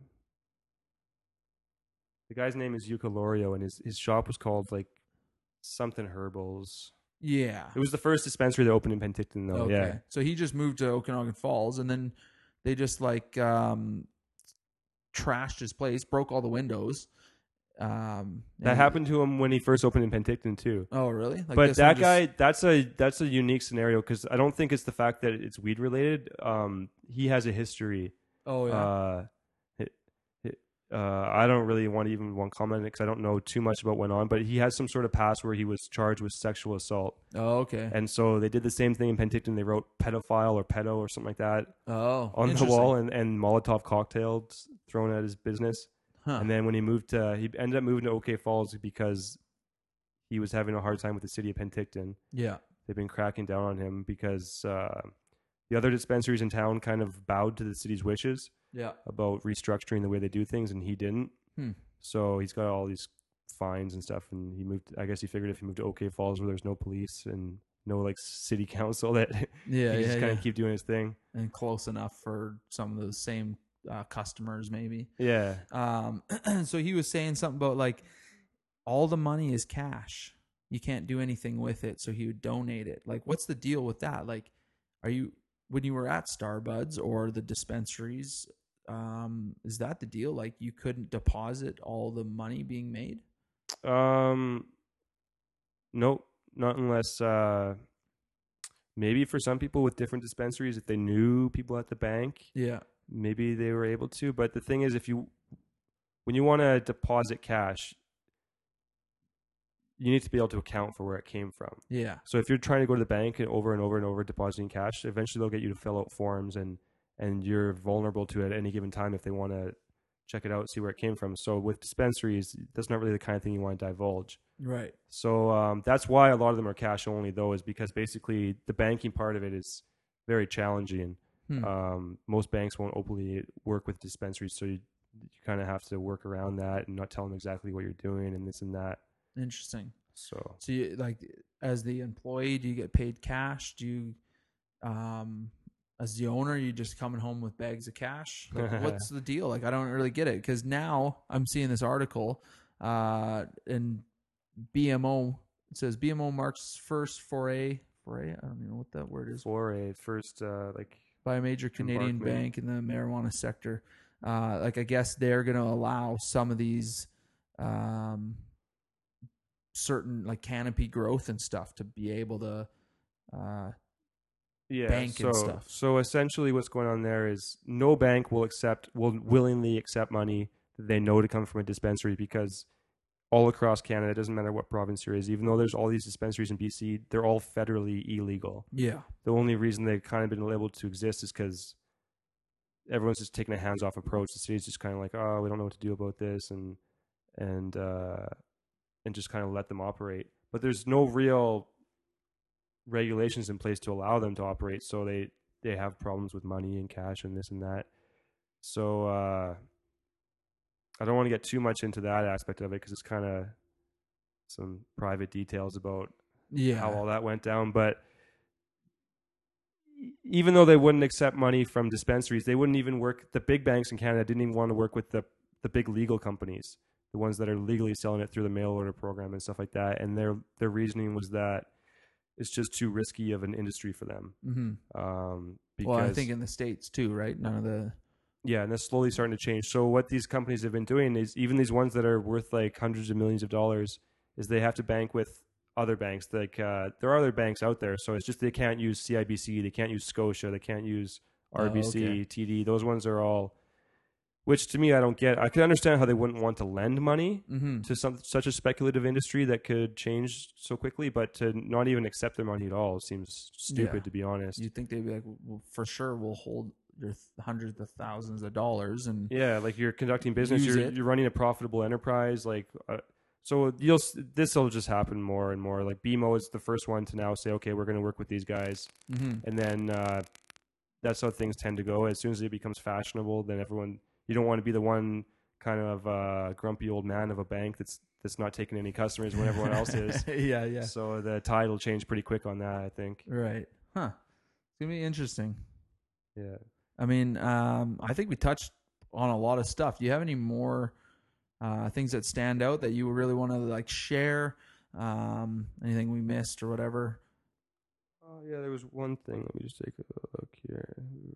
The guy's name is Yuka Lorio, and his, his shop was called, like, something Herbals. Yeah. It was the first dispensary that opened in Penticton, though. Okay. Yeah. So he just moved to Okanagan Falls, and then they just like um, trashed his place, broke all the windows. Um, That and- happened to him when he first opened in Penticton, too. Oh, really? Like But this one that just- guy, that's a that's a unique scenario because I don't think it's the fact that it's weed related. Um, he has a history. Oh yeah. Uh, it, it, uh, I don't really want to even want to comment because I don't know too much about what went on. But he has some sort of past where he was charged with sexual assault, oh okay. and so they did the same thing in Penticton. They wrote pedophile or pedo or something like that oh, on the interesting. wall, and, and Molotov cocktails thrown at his business. Huh. And then when he moved to, he ended up moving to OK Falls because he was having a hard time with the city of Penticton. yeah. They've been cracking down on him because uh, the other dispensaries in town kind of bowed to the city's wishes Yeah. about restructuring the way they do things, and he didn't. Hmm. So he's got all these fines and stuff, and he moved. I guess he figured if he moved to OK Falls, where there's no police and no like city council, that Yeah. he yeah. just kind yeah. of keep doing his thing. And close enough for some of those same uh, customers, maybe. Yeah, Um, so he was saying something about like all the money is cash. You can't do anything with it. So he would donate it. Like, what's the deal with that? Like, are you, when you were at Starbuds or the dispensaries, um, is that the deal? Like you couldn't deposit all the money being made? Um, nope, not unless uh, maybe for some people with different dispensaries, if they knew people at the bank, Yeah. maybe they were able to. But the thing is, if you when you want to deposit cash, you need to be able to account for where it came from. Yeah. So if you're trying to go to the bank and over and over and over depositing cash, eventually they'll get you to fill out forms, and and you're vulnerable to it at any given time if they want to check it out, see where it came from. So with dispensaries, that's not really the kind of thing you want to divulge. Right. So um, that's why a lot of them are cash only, though, is because basically the banking part of it is very challenging. Hmm. Um, most banks won't openly work with dispensaries, so you, you kind of have to work around that and not tell them exactly what you're doing and this and that. Interesting. So, So you like as the employee, do you get paid cash? Do you, um, as the owner, you just coming home with bags of cash? Like, what's the deal? Like, I don't really get it because now I'm seeing this article, uh, in B M O. It says B M O marks first foray foray. I don't even know what that word is. for a first, uh, like, By a major Canadian embarkment. bank in the marijuana sector. Uh, like I guess they're going to allow some of these, um, certain like canopy growth and stuff to be able to, uh, yeah, bank so, and stuff. So essentially, what's going on there is no bank will accept will willingly accept money that they know to come from a dispensary, because all across Canada, it doesn't matter what province you're in, even though there's all these dispensaries in B C, they're all federally illegal. Yeah. The only reason they've kind of been able to exist is because everyone's just taking a hands-off approach. The city's just kind of like, oh, we don't know what to do about this, and and uh, and just kind of let them operate. But there's no real regulations in place to allow them to operate, so they they have problems with money and cash and this and that. So uh, I don't want to get too much into that aspect of it because it's kind of some private details about Yeah. how all that went down. But even though they wouldn't accept money from dispensaries, they wouldn't even work. The big banks in Canada didn't even want to work with the the big legal companies, the ones that are legally selling it through the mail order program and stuff like that. And their their reasoning was that it's just too risky of an industry for them. Mm-hmm. Um, because, Well, I think in the States too, right? None of the. yeah, and that's slowly starting to change. So what these companies have been doing is, even these ones that are worth like hundreds of millions of dollars, is they have to bank with other banks. Like uh, there are other banks out there, so it's just they can't use C I B C, they can't use Scotia, they can't use R B C, Oh, okay. T D. Those ones are all, which to me I don't get. I can understand how they wouldn't want to lend money Mm-hmm. to some such a speculative industry that could change so quickly, but to not even accept their money at all seems stupid, Yeah. to be honest. You think they'd be like, well, for sure, we'll hold your th- hundreds of thousands of dollars and. Yeah, like you're conducting business, Use you're it. you're running a profitable enterprise. Like, uh, so you'll this will just happen more and more. Like B M O is the first one to now say, okay, we're going to work with these guys, Mm-hmm. and then uh, that's how things tend to go. As soon as it becomes fashionable, then everyone you don't want to be the one kind of uh, grumpy old man of a bank that's that's not taking any customers when everyone else is. yeah, yeah. So the tide will change pretty quick on that, I think. Right. Huh. It's gonna be interesting. Yeah. I mean, um, I think we touched on a lot of stuff. Do you have any more uh, things that stand out that you really want to like share? Um, anything we missed or whatever? Oh yeah, there was one thing. Let me just take a look here.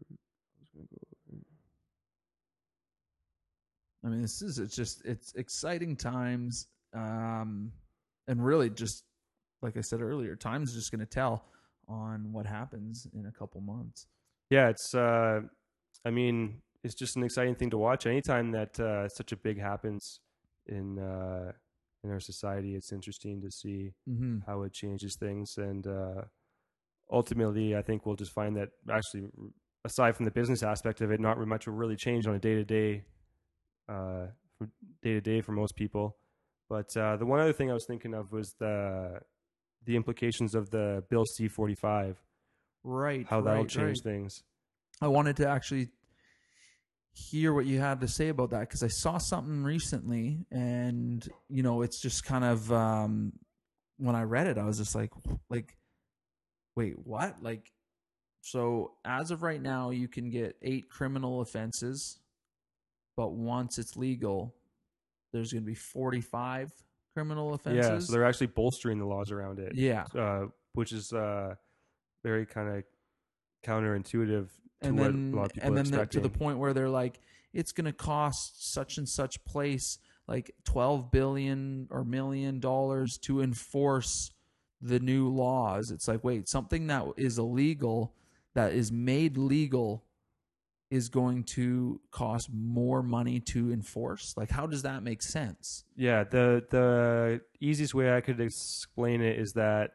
I mean, this is it's just it's exciting times, um, and really just like I said earlier, time's just going to tell on what happens in a couple months. Yeah, it's. Uh, I mean, it's just an exciting thing to watch. Anytime that uh, such a big happens in uh, in our society, it's interesting to see Mm-hmm. how it changes things. And uh, ultimately, I think we'll just find that actually, aside from the business aspect of it, not much will really change on a day to day, day to day for most people. But uh, the one other thing I was thinking of was the the implications of the Bill C forty-five. Right. How that'll right, change right. things. I wanted to actually hear what you had to say about that because I saw something recently, and you know, it's just kind of um, when I read it, I was just like, like, wait, what? Like, so as of right now, you can get eight criminal offenses, but once it's legal, there's going to be forty-five criminal offenses. Yeah, so they're actually bolstering the laws around it. Yeah. Uh, which is uh, very kind of counterintuitive and what then a lot of people and are then the, to the expecting. point where they're like, it's going to cost such and such place like twelve billion or million dollars to enforce the new laws. It's like, wait, something that is illegal, that is made legal, is going to cost more money to enforce? Like, how does that make sense? Yeah, the the easiest way I could explain it is that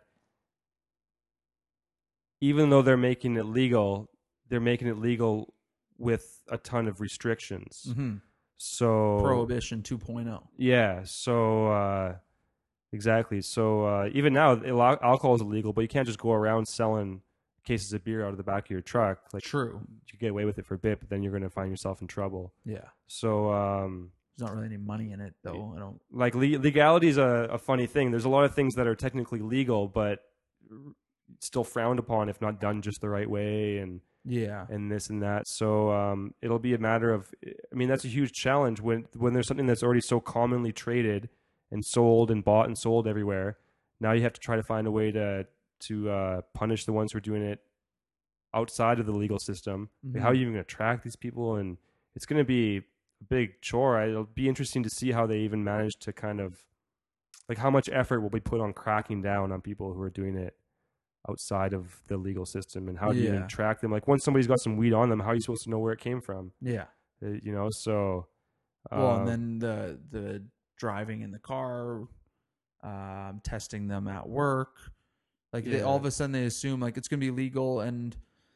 even though they're making it legal, they're making it legal with a ton of restrictions. Mm-hmm. So Prohibition two point oh. yeah, so uh, exactly. So uh, even now, al- alcohol is illegal, but you can't just go around selling cases of beer out of the back of your truck. Like, True. you get away with it for a bit, but then you're going to find yourself in trouble. Yeah. So um, There's not really any money in it, though. I don't. like le- legality is a, a funny thing. There's a lot of things that are technically legal, but still frowned upon if not done just the right way, and Yeah. and this and that. So um, it'll be a matter of. I mean, that's a huge challenge when when there's something that's already so commonly traded and sold and bought and sold everywhere. Now you have to try to find a way to to uh, punish the ones who are doing it outside of the legal system. Mhm. Like, how are you even going to track these people? And it's going to be a big chore. It'll be interesting to see how they even manage to kind of, like, how much effort will be put on cracking down on people who are doing it outside of the legal system, and how do you Yeah. even track them? Like, once somebody's got some weed on them, how are you supposed to know where it came from? Yeah. Uh, you know, so. Well, uh, and then the the driving in the car, um, testing them at work, like they, Yeah. all of a sudden they assume like it's going to be legal, and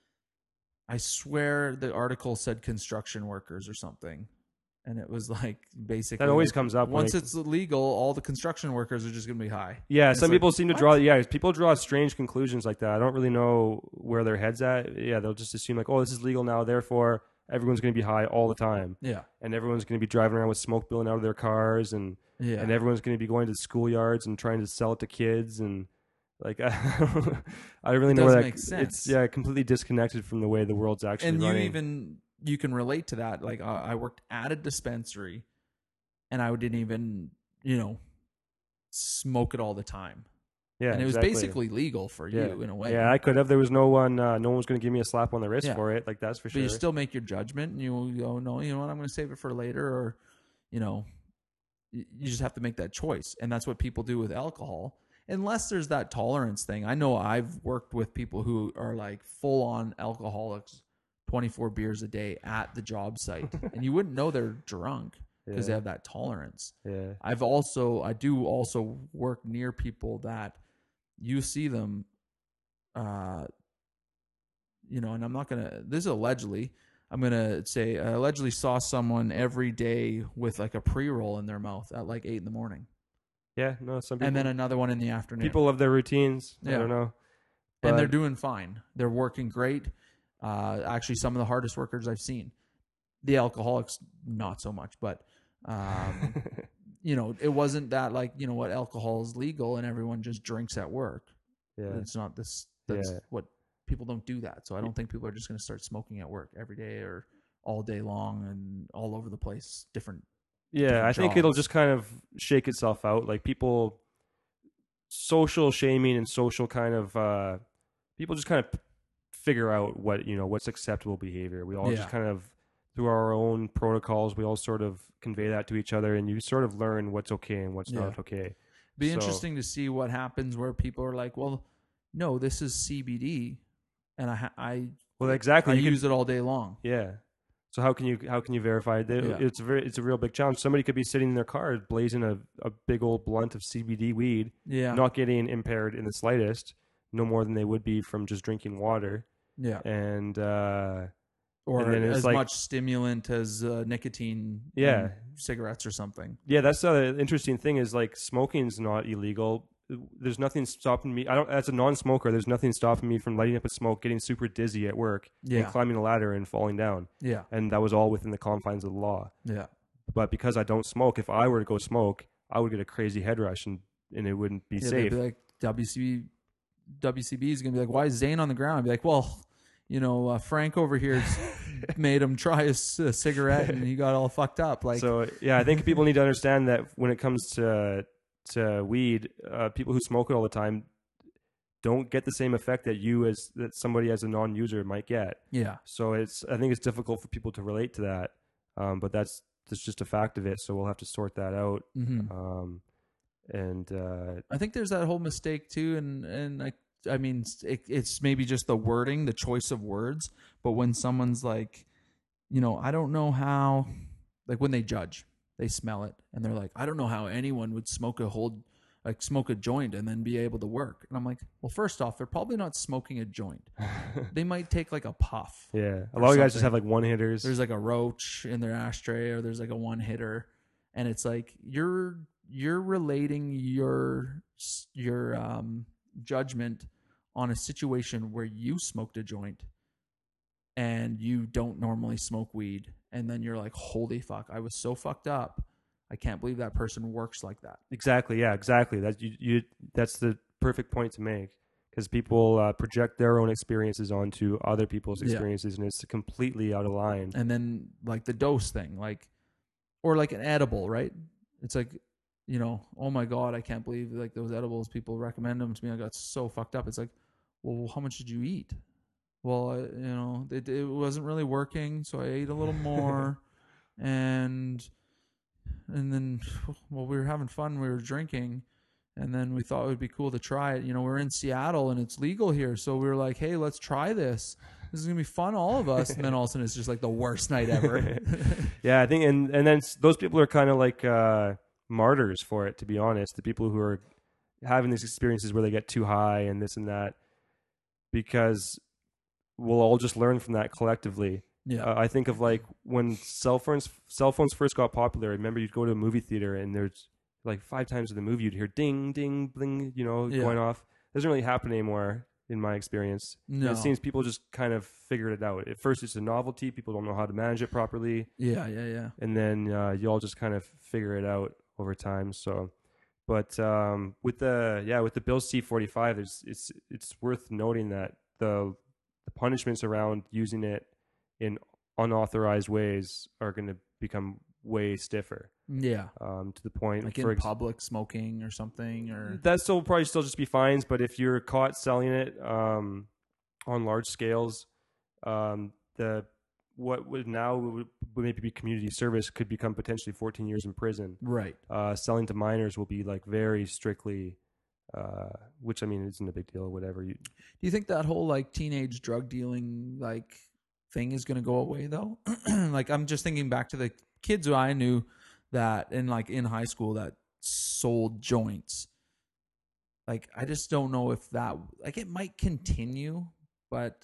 I swear the article said construction workers or something, and it was like basically That always like, comes up when once they- it's legal, all the construction workers are just going to be high. Yeah, It's some like, people seem to what? draw. Yeah, people draw strange conclusions like that. I don't really know where their heads at. Yeah, they'll just assume like, oh, this is legal now, therefore everyone's going to be high all the time, Yeah. and everyone's going to be driving around with smoke billowing out of their cars, and Yeah. and everyone's going to be going to schoolyards and trying to sell it to kids, and like I don't really It know where doesn't that. make sense. It's yeah, completely disconnected from the way the world's actually And you running. even you can relate to that. Like uh, I worked at a dispensary, and I didn't even you know smoke it all the time, yeah, and it was exactly. basically legal for yeah. you in a way. Yeah, I could have. There was no one. Uh, no one was going to give me a slap on the wrist Yeah. for it. Like, that's for but sure. you still make your judgment, and you go, no, you know what, I'm going to save it for later, or you know, y- you just have to make that choice, and that's what people do with alcohol. Unless there's that tolerance thing. I know I've worked with people who are like full on alcoholics, twenty-four beers a day at the job site, and you wouldn't know they're drunk because they Yeah. have that tolerance. yeah. I've also, I do also work near people that you see them, uh, you know, and I'm not gonna. This is allegedly. I'm gonna say I allegedly saw someone every day with like a pre-roll in their mouth at like eight in the morning, Yeah, no, some people. and then another one in the afternoon. People have their routines. I Yeah. don't know. and they're But- doing fine. They're working great. Uh, actually, some of the hardest workers I've seen. The alcoholics, not so much, but um, you know, it wasn't that like you know what alcohol is legal and everyone just drinks at work. yeah. It's not this. That's Yeah. what people don't do that. So I don't think people are just going to start smoking at work every day or all day long and all over the place. Different. Yeah, different I think it'll jobs. just kind of shake itself out. Like, people, social shaming and social kind of, uh, people just kind of figure out what, you know, what's acceptable behavior. We all Yeah. just kind of, through our own protocols, we all sort of convey that to each other, and you sort of learn what's okay and what's Yeah. not okay. Be So- interesting to see what happens where people are like, well, no, this is C B D, and I ha- I Well, exactly. I you can- use it all day long. Yeah. So how can you how can you verify it? Yeah. It's a very it's a real big challenge. Somebody could be sitting in their car blazing a, a big old blunt of C B D weed, Yeah. not getting impaired in the slightest, no more than they would be from just drinking water. yeah. And uh, Or and then it's as like- much stimulant as uh, nicotine. Yeah. in cigarettes or something. yeah, that's the interesting thing is, like, smoking's not illegal. There's nothing stopping me. I don't. As a non-smoker, there's nothing stopping me from lighting up a smoke, getting super dizzy at work, Yeah. and climbing a ladder and falling down. Yeah. And that was all within the confines of the law. Yeah. But because I don't smoke, if I were to go smoke, I would get a crazy head rush, and, and it wouldn't be Yeah, they'd safe. be like W C B, W C B is gonna be like, why is Zane on the ground? I'd be like, well, you know, uh, Frank over here made him try a, c- a cigarette and he got all fucked up. Like, So yeah, I think people need to understand that when it comes to to weed, uh, people who smoke it all the time don't get the same effect that you as that somebody as a non-user might get. Yeah. So it's I think it's difficult for people to relate to that, um, but that's that's just a fact of it. So we'll have to sort that out. Mm-hmm. Um, and uh, I think there's that whole mistake too, and and I I mean it, it's maybe just the wording, the choice of words. But when someone's like, you know, I don't know how, like when they judge, they smell it and they're like, I don't know how anyone would smoke a whole like smoke a joint and then be able to work. And I'm like, well, first off, they're probably not smoking a joint. They might take like a puff. Yeah, a or lot of guys just something. have like one hitters. There's like a roach in their ashtray, or there's like a one hitter, and it's like you're you're relating your your um, judgment on a situation where you smoked a joint and you don't normally smoke weed, and then you're like, holy fuck, I was so fucked up. I can't believe that person works like that. Exactly. Yeah. Exactly. That you, you that's the perfect point to make, because people uh, project their own experiences onto other people's Yeah. experiences, and it's completely out of line. And then like the dose thing, like, or like an edible, right? It's like, you know, oh my God, I can't believe like those edibles, people recommend them to me. I got so fucked up. It's like, well, how much did you eat? Well, I, you know, it, it wasn't really working, so I ate a little more, and and then, well, we were having fun, we were drinking, and then we thought it would be cool to try it. You know, we're in Seattle and it's legal here, so we were like, hey, let's try this. This is gonna be fun, all of us. And then all of a sudden, it's just like the worst night ever. Yeah, I think, and and then s- those people are kind of like uh, martyrs for it, to be honest. The people who are having these experiences where they get too high and this and that, because we'll all just learn from that collectively. Yeah. Uh, I think of like when cell phones cell phones first got popular. I remember you'd go to a movie theater and there's like five times in the movie you'd hear ding, ding, bling, you know, Yeah. going off. Doesn't really happen anymore in my experience. No. It seems people just kind of figured it out. At first, it's a novelty. People don't know how to manage it properly, Yeah, yeah, yeah. and then uh, you all just kind of figure it out over time. So, but um, with the yeah, with the Bill C forty-five, there's it's it's worth noting that the the punishments around using it in unauthorized ways are going to become way stiffer. Yeah. Um, to the point, Like for in ex- public smoking or something, or that still probably still just be fines. But if you're caught selling it um, on large scales, um, the what would now would maybe be community service could become potentially fourteen years in prison. right. Uh, selling to minors will be like very strictly, uh, which I mean isn't a big deal or whatever. You, Do you think that whole like teenage drug dealing like thing is going to go away though? Like I'm just thinking back to the kids who I knew that in like in high school that sold joints. Like I just don't know if that like it might continue, but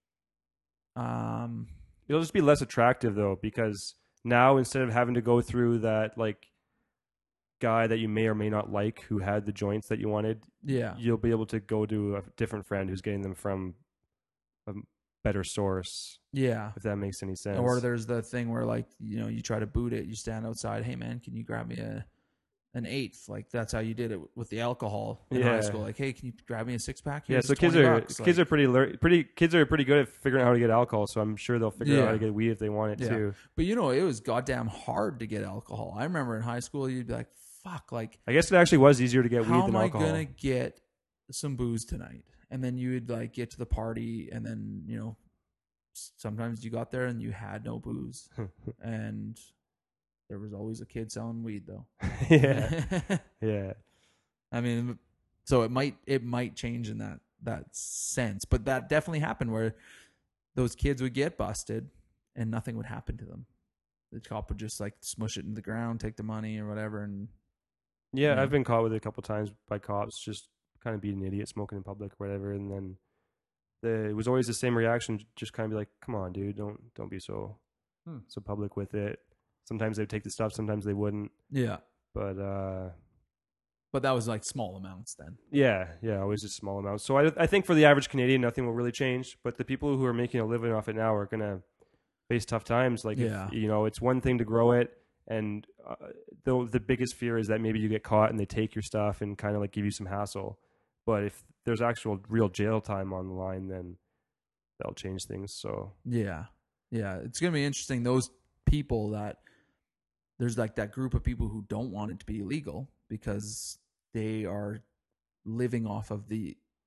um it'll just be less attractive though, because now instead of having to go through that like guy that you may or may not like who had the joints that you wanted, yeah. you'll be able to go to a different friend who's getting them from a better source, Yeah. if that makes any sense. Or there's the thing where like, you know, you try to boot it, you stand outside, hey man, can you grab me a an eighth? Like that's how you did it with the alcohol in high Yeah. school. Like, hey, can you grab me a six pack? yeah, Here's so kids twenty are bucks. kids Like, are pretty lear- pretty kids are pretty good at figuring out how to get alcohol. So I'm sure they'll figure out how Yeah. to get weed if they want it Yeah. too. But you know, it was goddamn hard to get alcohol. I remember in high school, you'd be like, fuck, like I guess it actually was easier to get how weed am than I alcohol. gonna get some booze tonight? And then you would like get to the party, and then you know, s- sometimes you got there and you had no booze, and there was always a kid selling weed though. yeah, yeah. I mean, so it might it might change in that that sense, but that definitely happened where those kids would get busted and nothing would happen to them. The cop would just like smush it in the ground, take the money or whatever, and Yeah, Yeah. I've been caught with it a couple times by cops, just kind of being an idiot, smoking in public or whatever, and then the, it was always the same reaction, just kind of be like, "Come on, dude, don't don't be so Hmm. so public with it." Sometimes they'd take the stuff, sometimes they wouldn't, yeah. but uh, But that was like small amounts then. yeah, yeah, always just small amounts. So I I think for the average Canadian, nothing will really change, but the people who are making a living off it now are gonna face tough times. Like, Yeah. if, you know, it's one thing to grow it. And uh, the the biggest fear is that maybe you get caught and they take your stuff and kind of like give you some hassle. But if there's actual real jail time on the line, then that'll change things. So Yeah. Yeah. It's going to be interesting. Those people that there's like that group of people who don't want it to be illegal because they are living off of the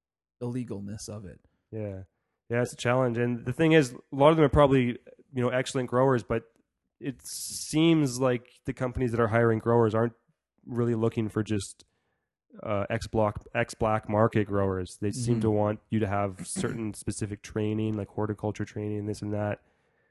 illegalness of it. Yeah. Yeah, it's a challenge. And the thing is, a lot of them are probably, you know, excellent growers, but it seems like the companies that are hiring growers aren't really looking for just uh, ex-block, ex-black market growers. They seem Mhm. to want you to have certain specific training, like horticulture training, this and that.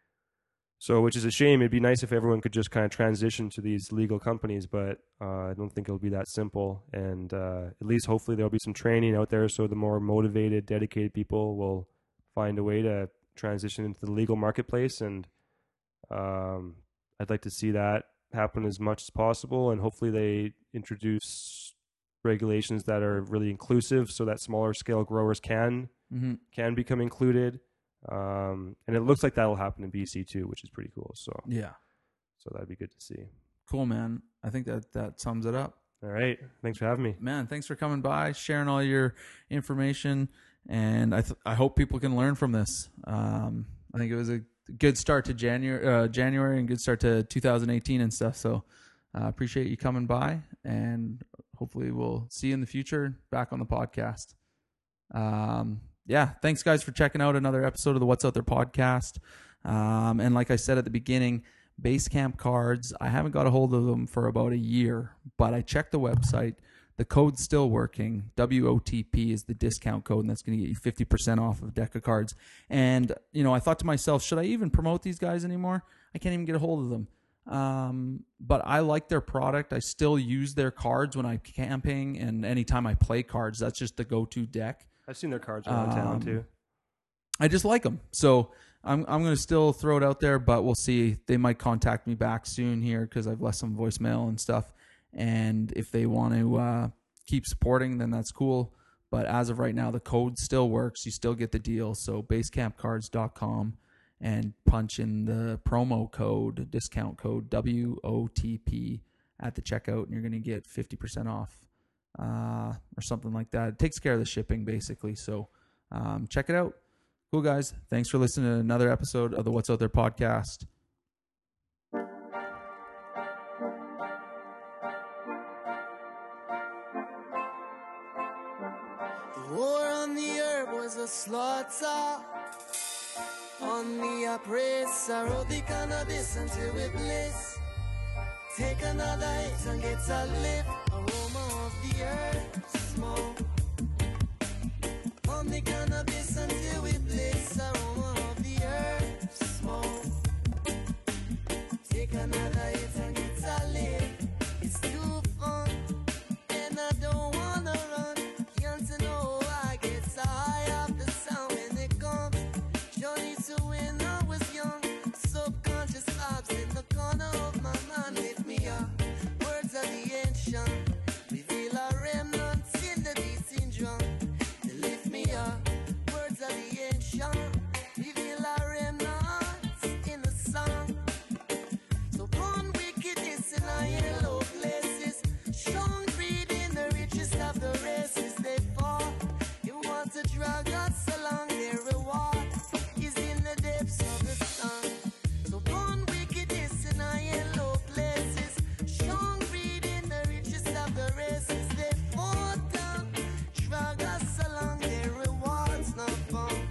So, which is a shame. It'd be nice if everyone could just kind of transition to these legal companies, but uh, I don't think it'll be that simple. And uh, at least hopefully there'll be some training out there, so the more motivated, dedicated people will find a way to transition into the legal marketplace. And um, I'd like to see that happen as much as possible. And hopefully they introduce regulations that are really inclusive, so that smaller scale growers can Mm-hmm. can become included. Um, and it looks like that'll happen in B C too, which is pretty cool. So, Yeah. so that'd be good to see. Cool, man. I think that that sums it up. All right. Thanks for having me. Man, thanks for coming by, sharing all your information, and I th- I hope people can learn from this. Um, I think it was a good start to January, uh, January, and good start to two thousand eighteen and stuff. So, I uh, appreciate you coming by, and hopefully we'll see you in the future back on the podcast. Um, yeah, thanks guys for checking out another episode of the What's Out There podcast. Um, and like I said at the beginning, Basecamp cards, I haven't got a hold of them for about a year, but I checked the website. The code's still working. W O T P is the discount code, and that's going to get you fifty percent off of a deck of cards. And, you know, I thought to myself, should I even promote these guys anymore? I can't even get a hold of them. Um, but I like their product. I still use their cards when I'm camping and anytime I play cards. That's just the go-to deck. I've seen their cards around um, town too. I just like them. So I'm I'm going to still throw it out there, but we'll see. They might contact me back soon here because I've left some voicemail and stuff. And if they want to uh, keep supporting, then that's cool. But as of right now, the code still works. You still get the deal. So basecamp cards dot com and punch in the promo code, discount code W O T P at the checkout, and you're going to get fifty percent off. Uh, or something like that. It takes care of the shipping basically. So um, check it out. Cool guys. Thanks for listening to another episode of the What's Out There podcast. The war on the earth was a slaughter. On the oppressor, roll the cannabis until we bliss. Take another hit and get a lift. Aroma of the earth, smoke. On the cannabis until we bliss. Aroma of the earth, smoke. Take another hit and get a lift. It's too fun, and I don't wanna run. Can't know I get so high off the sound when it comes. Johnny to when I was young. Subconscious thoughts in the corner of my mind lift me up. Words of the ancient reveal a remnant in the beating drum. They lift me up. Words of the ancient reveal a remnant in the song. So born wickedness in our yellow places, strong greed in the richest of the races. They fall. You want to drag us along, their reward is in the depths of the sun. So born wickedness in our yellow places, strong greed in the richest of the races. They fall down, drag us along, their rewards not found.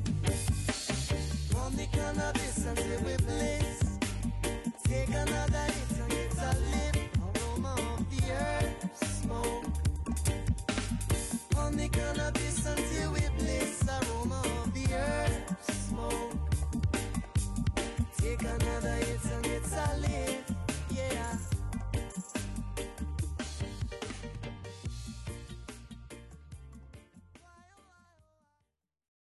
From the cannabis until we bliss. Take another hit and get a lift. Aroma of the earth, smoke. On the cannabis until